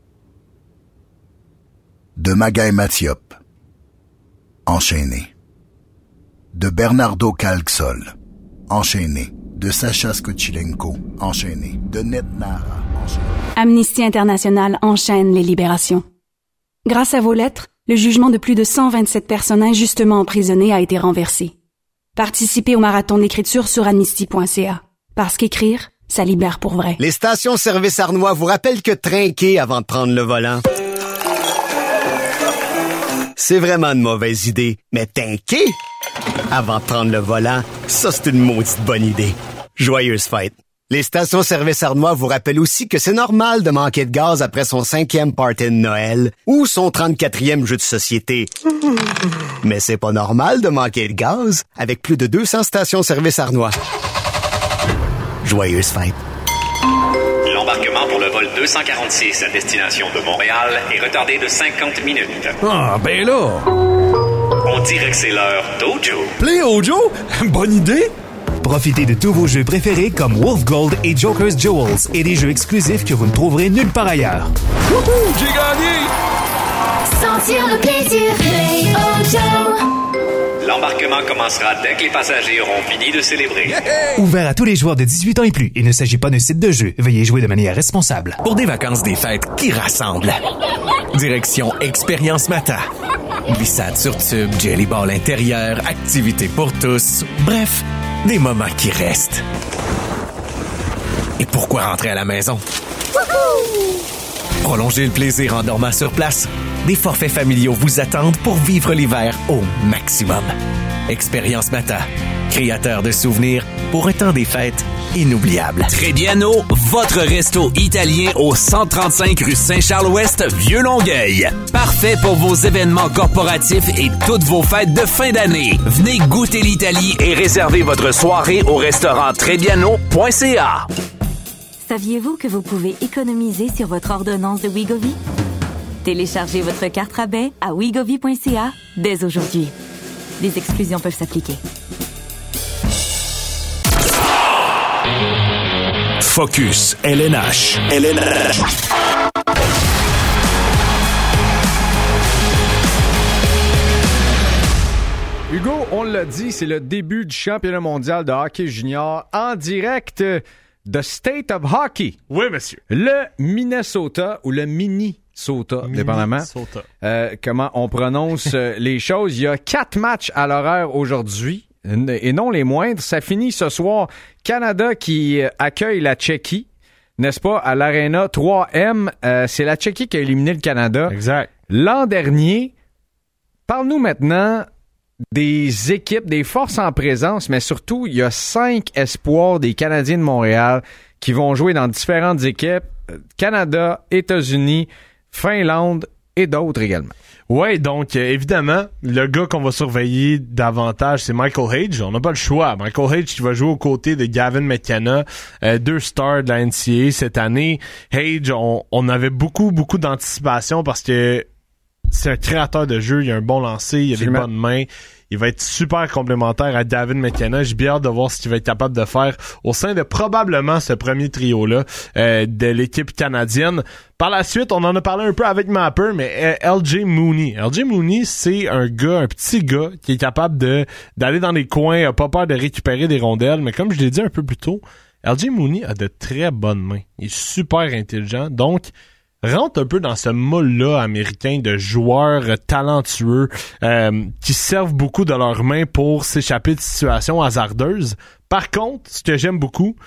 De Magaï Mathiop. Enchaîné. De Bernardo Calxol. Enchaîné. De Sacha Skochilenko. Enchaîné. De Ned Nara. Enchaîné. Amnesty International enchaîne les libérations. Grâce à vos lettres, le jugement de plus de 127 personnes injustement emprisonnées a été renversé. Participez au marathon d'écriture sur amnesty.ca. Parce qu'écrire, ça libère pour vrai. Les stations-service Arnois vous rappellent que trinquer avant de prendre le volant, c'est vraiment une mauvaise idée. Mais trinquer avant de prendre le volant, ça c'est une maudite bonne idée. Joyeuse fête. Les stations-service Arnois vous rappellent aussi que c'est normal de manquer de gaz après son 5e party de Noël ou son 34e jeu de société. Mais c'est pas normal de manquer de gaz avec plus de 200 stations-service Arnois. Joyeuse fête. L'embarquement pour le vol 246 à destination de Montréal est retardé de 50 minutes. Ah, ben là! On dirait que c'est l'heure d'Ojo. Play Ojo? Bonne idée! Profitez de tous vos jeux préférés comme Wolf Gold et Joker's Jewels et des jeux exclusifs que vous ne trouverez nulle part ailleurs. Wouhou! J'ai gagné! Sentir le plaisir, Play Ojo. L'embarquement commencera dès que les passagers auront fini de célébrer. Yeah! Ouvert à tous les joueurs de 18 ans et plus. Il ne s'agit pas d'un site de jeu. Veuillez jouer de manière responsable. Pour des vacances des fêtes qui rassemblent. Direction Expérience Mata. Glissade sur tube, jelly ball intérieur, activités pour tous. Bref, des moments qui restent. Et pourquoi rentrer à la maison? Prolongez le plaisir en dormant sur place. Des forfaits familiaux vous attendent pour vivre l'hiver au maximum. Expérience Mata, créateur de souvenirs pour un temps des fêtes inoubliable. Trebbiano, votre resto italien au 135 rue Saint-Charles-Ouest, Vieux-Longueuil. Parfait pour vos événements corporatifs et toutes vos fêtes de fin d'année. Venez goûter l'Italie et réservez votre soirée au restaurant Trebbiano.ca. Saviez-vous que vous pouvez économiser sur votre ordonnance de Wegovy? Téléchargez votre carte rabais à wegovy.ca dès aujourd'hui. Des exclusions peuvent s'appliquer. Focus LNH. Hugo, on l'a dit, c'est le début du championnat mondial de hockey junior en direct de State of Hockey. Oui, monsieur. Le Minnesota ou le Minnesota, dépendamment. Comment on prononce les choses. Il y a 4 matchs à l'horaire aujourd'hui. Et non les moindres. Ça finit ce soir. Canada qui accueille la Tchéquie, n'est-ce pas, à l'Arena 3M. C'est la Tchéquie qui a éliminé le Canada. Exact. L'an dernier, parle-nous maintenant des équipes, des forces en présence, mais surtout, il y a 5 espoirs des Canadiens de Montréal qui vont jouer dans différentes équipes. Canada, États-Unis, Finlande et d'autres également. Ouais, donc évidemment, le gars qu'on va surveiller davantage, c'est Michael Hage. On n'a pas le choix. Michael Hage qui va jouer aux côtés de Gavin McKenna, 2 stars de la NCAA cette année. Hage, on avait beaucoup d'anticipation parce que c'est un créateur de jeu, il a un bon lancer, il a des bonnes mains. Il va être super complémentaire à David McKenna. J'ai bien hâte de voir ce qu'il va être capable de faire au sein de probablement ce premier trio-là de l'équipe canadienne. Par la suite, on en a parlé un peu avec Mapper, mais LJ Mooney. LJ Mooney, c'est un petit gars qui est capable d'aller dans les coins, a pas peur de récupérer des rondelles, mais comme je l'ai dit un peu plus tôt, LJ Mooney a de très bonnes mains. Il est super intelligent, donc rentre un peu dans ce moule-là américain de joueurs talentueux qui servent beaucoup de leurs mains pour s'échapper de situations hasardeuses. Par contre, ce que j'aime beaucoup,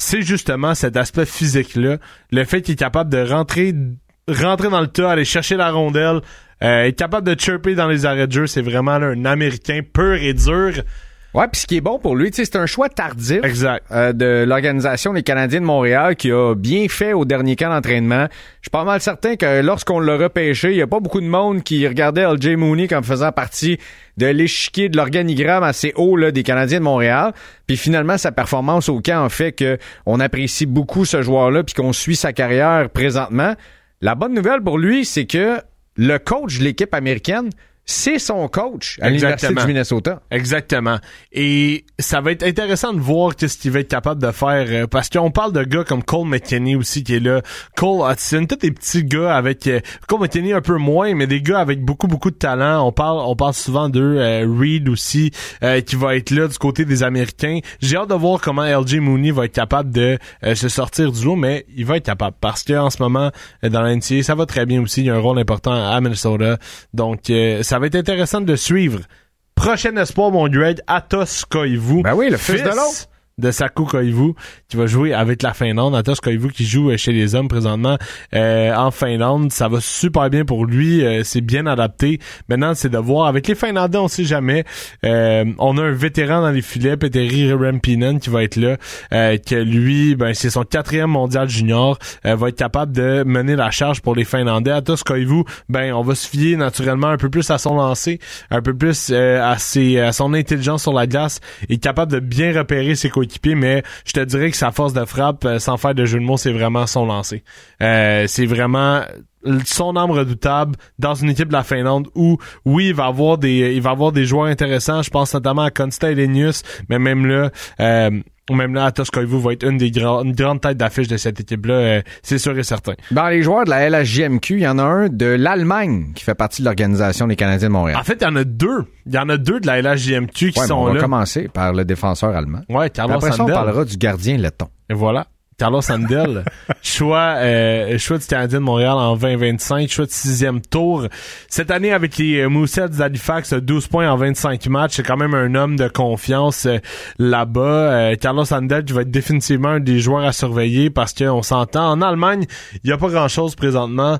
c'est justement cet aspect physique-là. Le fait qu'il est capable de rentrer dans le tas, aller chercher la rondelle, être capable de chirper dans les arrêts de jeu, c'est vraiment là, un Américain pur et dur. Ouais, puis ce qui est bon pour lui, tu sais, c'est un choix tardif exact. De l'Organisation des Canadiens de Montréal qui a bien fait au dernier camp d'entraînement. Je suis pas mal certain que lorsqu'on l'a repêché, il y a pas beaucoup de monde qui regardait LJ Mooney comme faisant partie de l'échiquier de l'organigramme assez haut là, des Canadiens de Montréal. Puis finalement, sa performance au camp en fait qu'on apprécie beaucoup ce joueur-là puis qu'on suit sa carrière présentement. La bonne nouvelle pour lui, c'est que le coach de l'équipe américaine, c'est son coach à l'Université du Minnesota. Exactement. Et ça va être intéressant de voir qu'est-ce qu'il va être capable de faire parce qu'on parle de gars comme Cole McKinney aussi qui est là, Cole Hudson, tous des petits gars avec Cole McKinney un peu moins, mais des gars avec beaucoup de talent. On parle souvent d'eux, Reed aussi qui va être là du côté des Américains. J'ai hâte de voir comment LJ Mooney va être capable de se sortir du lot, mais il va être capable parce que en ce moment dans la NCAA, ça va très bien aussi, il y a un rôle important à Minnesota. Donc ça va être intéressant de le suivre. Prochain espoir, mon Greg, Atos Koivu. Ben oui, le fils de l'autre. De Saku Koivu, qui va jouer avec la Finlande. Atos Koivu qui joue chez les hommes présentement en Finlande. Ça va super bien pour lui. C'est bien adapté. Maintenant, c'est de voir. Avec les Finlandais, on sait jamais. On a un vétéran dans les filets, Petteri Rempinen, qui va être là. Que lui, ben c'est son 4e mondial junior. Va être capable de mener la charge pour les Finlandais. Atos Koivu, ben on va se fier naturellement un peu plus à son lancer, un peu plus à son intelligence sur la glace. Il est capable de bien repérer ses coéquipiers, mais je te dirais que sa force de frappe, sans faire de jeu de mots, c'est vraiment son lancer. C'est vraiment son arme redoutable dans une équipe de la Finlande où, oui, il va avoir des joueurs intéressants. Je pense notamment à Konsta Elenius, mais même là, Atos Koivu va être une grande tête d'affiche de cette équipe-là, c'est sûr et certain. Dans les joueurs de la LHJMQ, il y en a un de l'Allemagne qui fait partie de l'Organisation des Canadiens de Montréal. En fait, il y en a deux. Il y en a deux de la LHJMQ qui sont là. On va commencer par le défenseur allemand. Ouais, Carlos Après Sandell. ça, on parlera du gardien letton. Et voilà. Carlos Sandell, choix du Canadien de Montréal en 2025, choix de 6e tour. Cette année, avec les Mooseheads d'Halifax, 12 points en 25 matchs. C'est quand même un homme de confiance là-bas. Carlos Sandell qui va être définitivement un des joueurs à surveiller parce qu'on s'entend. En Allemagne, il n'y a pas grand-chose présentement.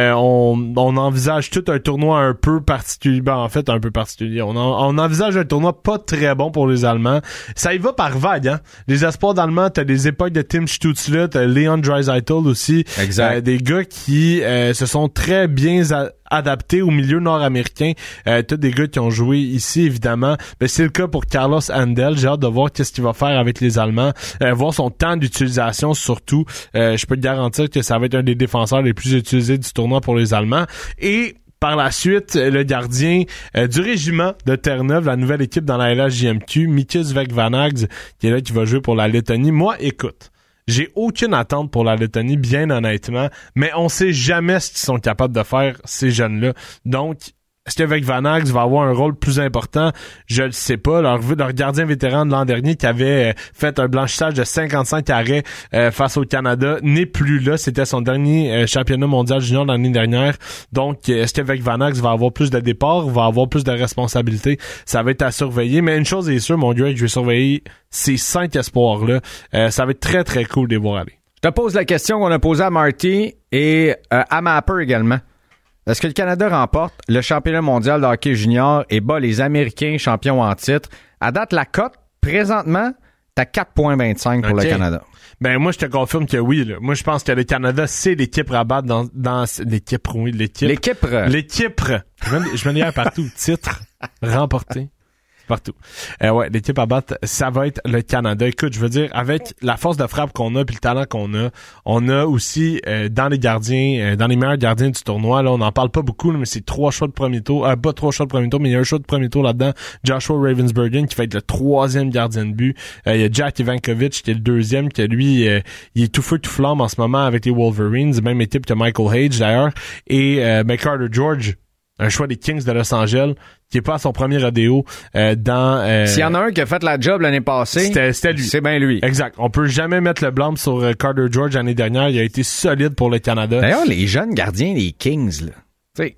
On envisage tout un tournoi un peu particulier. Ben, en fait, un peu particulier. On envisage un tournoi pas très bon pour les Allemands. Ça y va par vague, hein. Les espoirs d'Allemands, t'as des époques de Tim Stützle, t'as Leon Draisaitl aussi. Exact. Des gars qui se sont très bien adaptés au milieu nord-américain. T'as des gars qui ont joué ici, évidemment. Mais c'est le cas pour Carlos Sandell. J'ai hâte de voir qu'est-ce qu'il va faire avec les Allemands. Voir son temps d'utilisation, surtout. Je peux te garantir que ça va être un des défenseurs les plus utilisés du tournoi pour les Allemands. Et par la suite, le gardien du régiment de Terre-Neuve, la nouvelle équipe dans la LHJMQ, Mikis Vekvanags, qui est là, qui va jouer pour la Lettonie. Moi, écoute, j'ai aucune attente pour la Lettonie, bien honnêtement, mais on sait jamais ce qu'ils sont capables de faire, ces jeunes-là. Donc, est-ce que Vekvanags va avoir un rôle plus important? Je le sais pas. Leur gardien vétéran de l'an dernier qui avait fait un blanchissage de 55 arrêts face au Canada n'est plus là. C'était son dernier championnat mondial junior l'année dernière. Donc, est-ce que Vekvanags va avoir plus de départs? Va avoir plus de responsabilités? Ça va être à surveiller. Mais une chose est sûre, mon Dieu, je vais surveiller ces 5 espoirs-là. Ça va être très, très cool de les voir aller. Je te pose la question qu'on a posée à Marty et à Mapper également. Est-ce que le Canada remporte le championnat mondial de hockey junior et bat les Américains champions en titre? À date, la cote, présentement, t'as 4,25 pour le Canada. Ben, moi, je te confirme que oui, là. Moi, je pense que le Canada, c'est l'équipe à battre dans l'équipe, oui, l'équipe. L'équipe. Je me liais partout. Titre, remporté. Partout. Ouais, l'équipe à battre, ça va être le Canada. Écoute, je veux dire, avec la force de frappe qu'on a puis le talent qu'on a, on a aussi dans les gardiens, dans les meilleurs gardiens du tournoi, là, on n'en parle pas beaucoup, là, mais c'est 3 choix de premier tour. Pas 3 choix de premier tour, mais il y a un choix de premier tour là-dedans. Joshua Ravensbergen, qui va être le 3e gardien de but. Il y a Jack Ivankovic, qui est le 2e, que lui, il est tout feu, tout flamme en ce moment avec les Wolverines, même équipe que Michael Hage, d'ailleurs. Et Carter George, un choix des Kings de Los Angeles, qui est pas à son premier rodéo dans... S'il y en a un qui a fait la job l'année passée, c'était lui. C'est bien lui. Exact. On peut jamais mettre le blâme sur Carter George l'année dernière. Il a été solide pour le Canada. D'ailleurs, les jeunes gardiens des Kings, là, tu sais,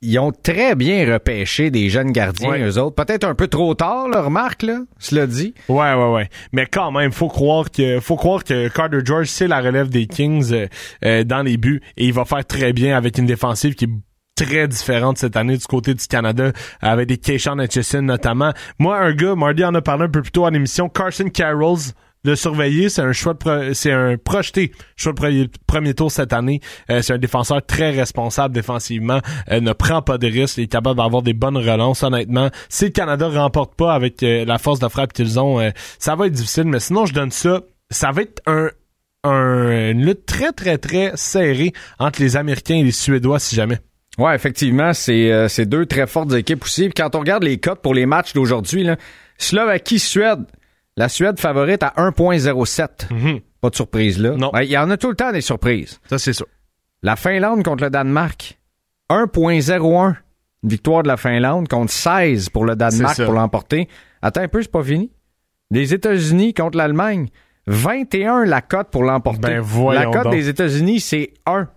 ils ont très bien repêché des jeunes gardiens, eux autres. Peut-être un peu trop tard, leur remarque, là, cela dit. Ouais. Mais quand même, faut croire que Carter George, c'est la relève des Kings dans les buts, et il va faire très bien avec une défensive qui est très différente cette année du côté du Canada, avec des Keyshawn Hutchison notamment. Moi, un gars, Marty en a parlé un peu plus tôt à l'émission, Carson Carrolls, de surveiller, c'est un projeté choix de premier tour cette année. C'est un défenseur très responsable défensivement, ne prend pas de risques, il est capable d'avoir des bonnes relances, honnêtement. Si le Canada remporte pas avec la force de frappe qu'ils ont, ça va être difficile, mais sinon je donne ça. Ça va être une lutte très, très, très serrée entre les Américains et les Suédois, si jamais. Ouais, effectivement, c'est deux très fortes équipes aussi. Puis quand on regarde les cotes pour les matchs d'aujourd'hui, là, Slovaquie-Suède, la Suède favorite à 1.07. Mm-hmm. Pas de surprise là. Non. Il y en a tout le temps des surprises. Ça, c'est ça. La Finlande contre le Danemark, 1.01. Une victoire de la Finlande contre 16 pour le Danemark pour l'emporter. Attends un peu, c'est pas fini. Les États-Unis contre l'Allemagne, 21 la cote pour l'emporter. Ben voyons la cote donc. des États-Unis, c'est 1.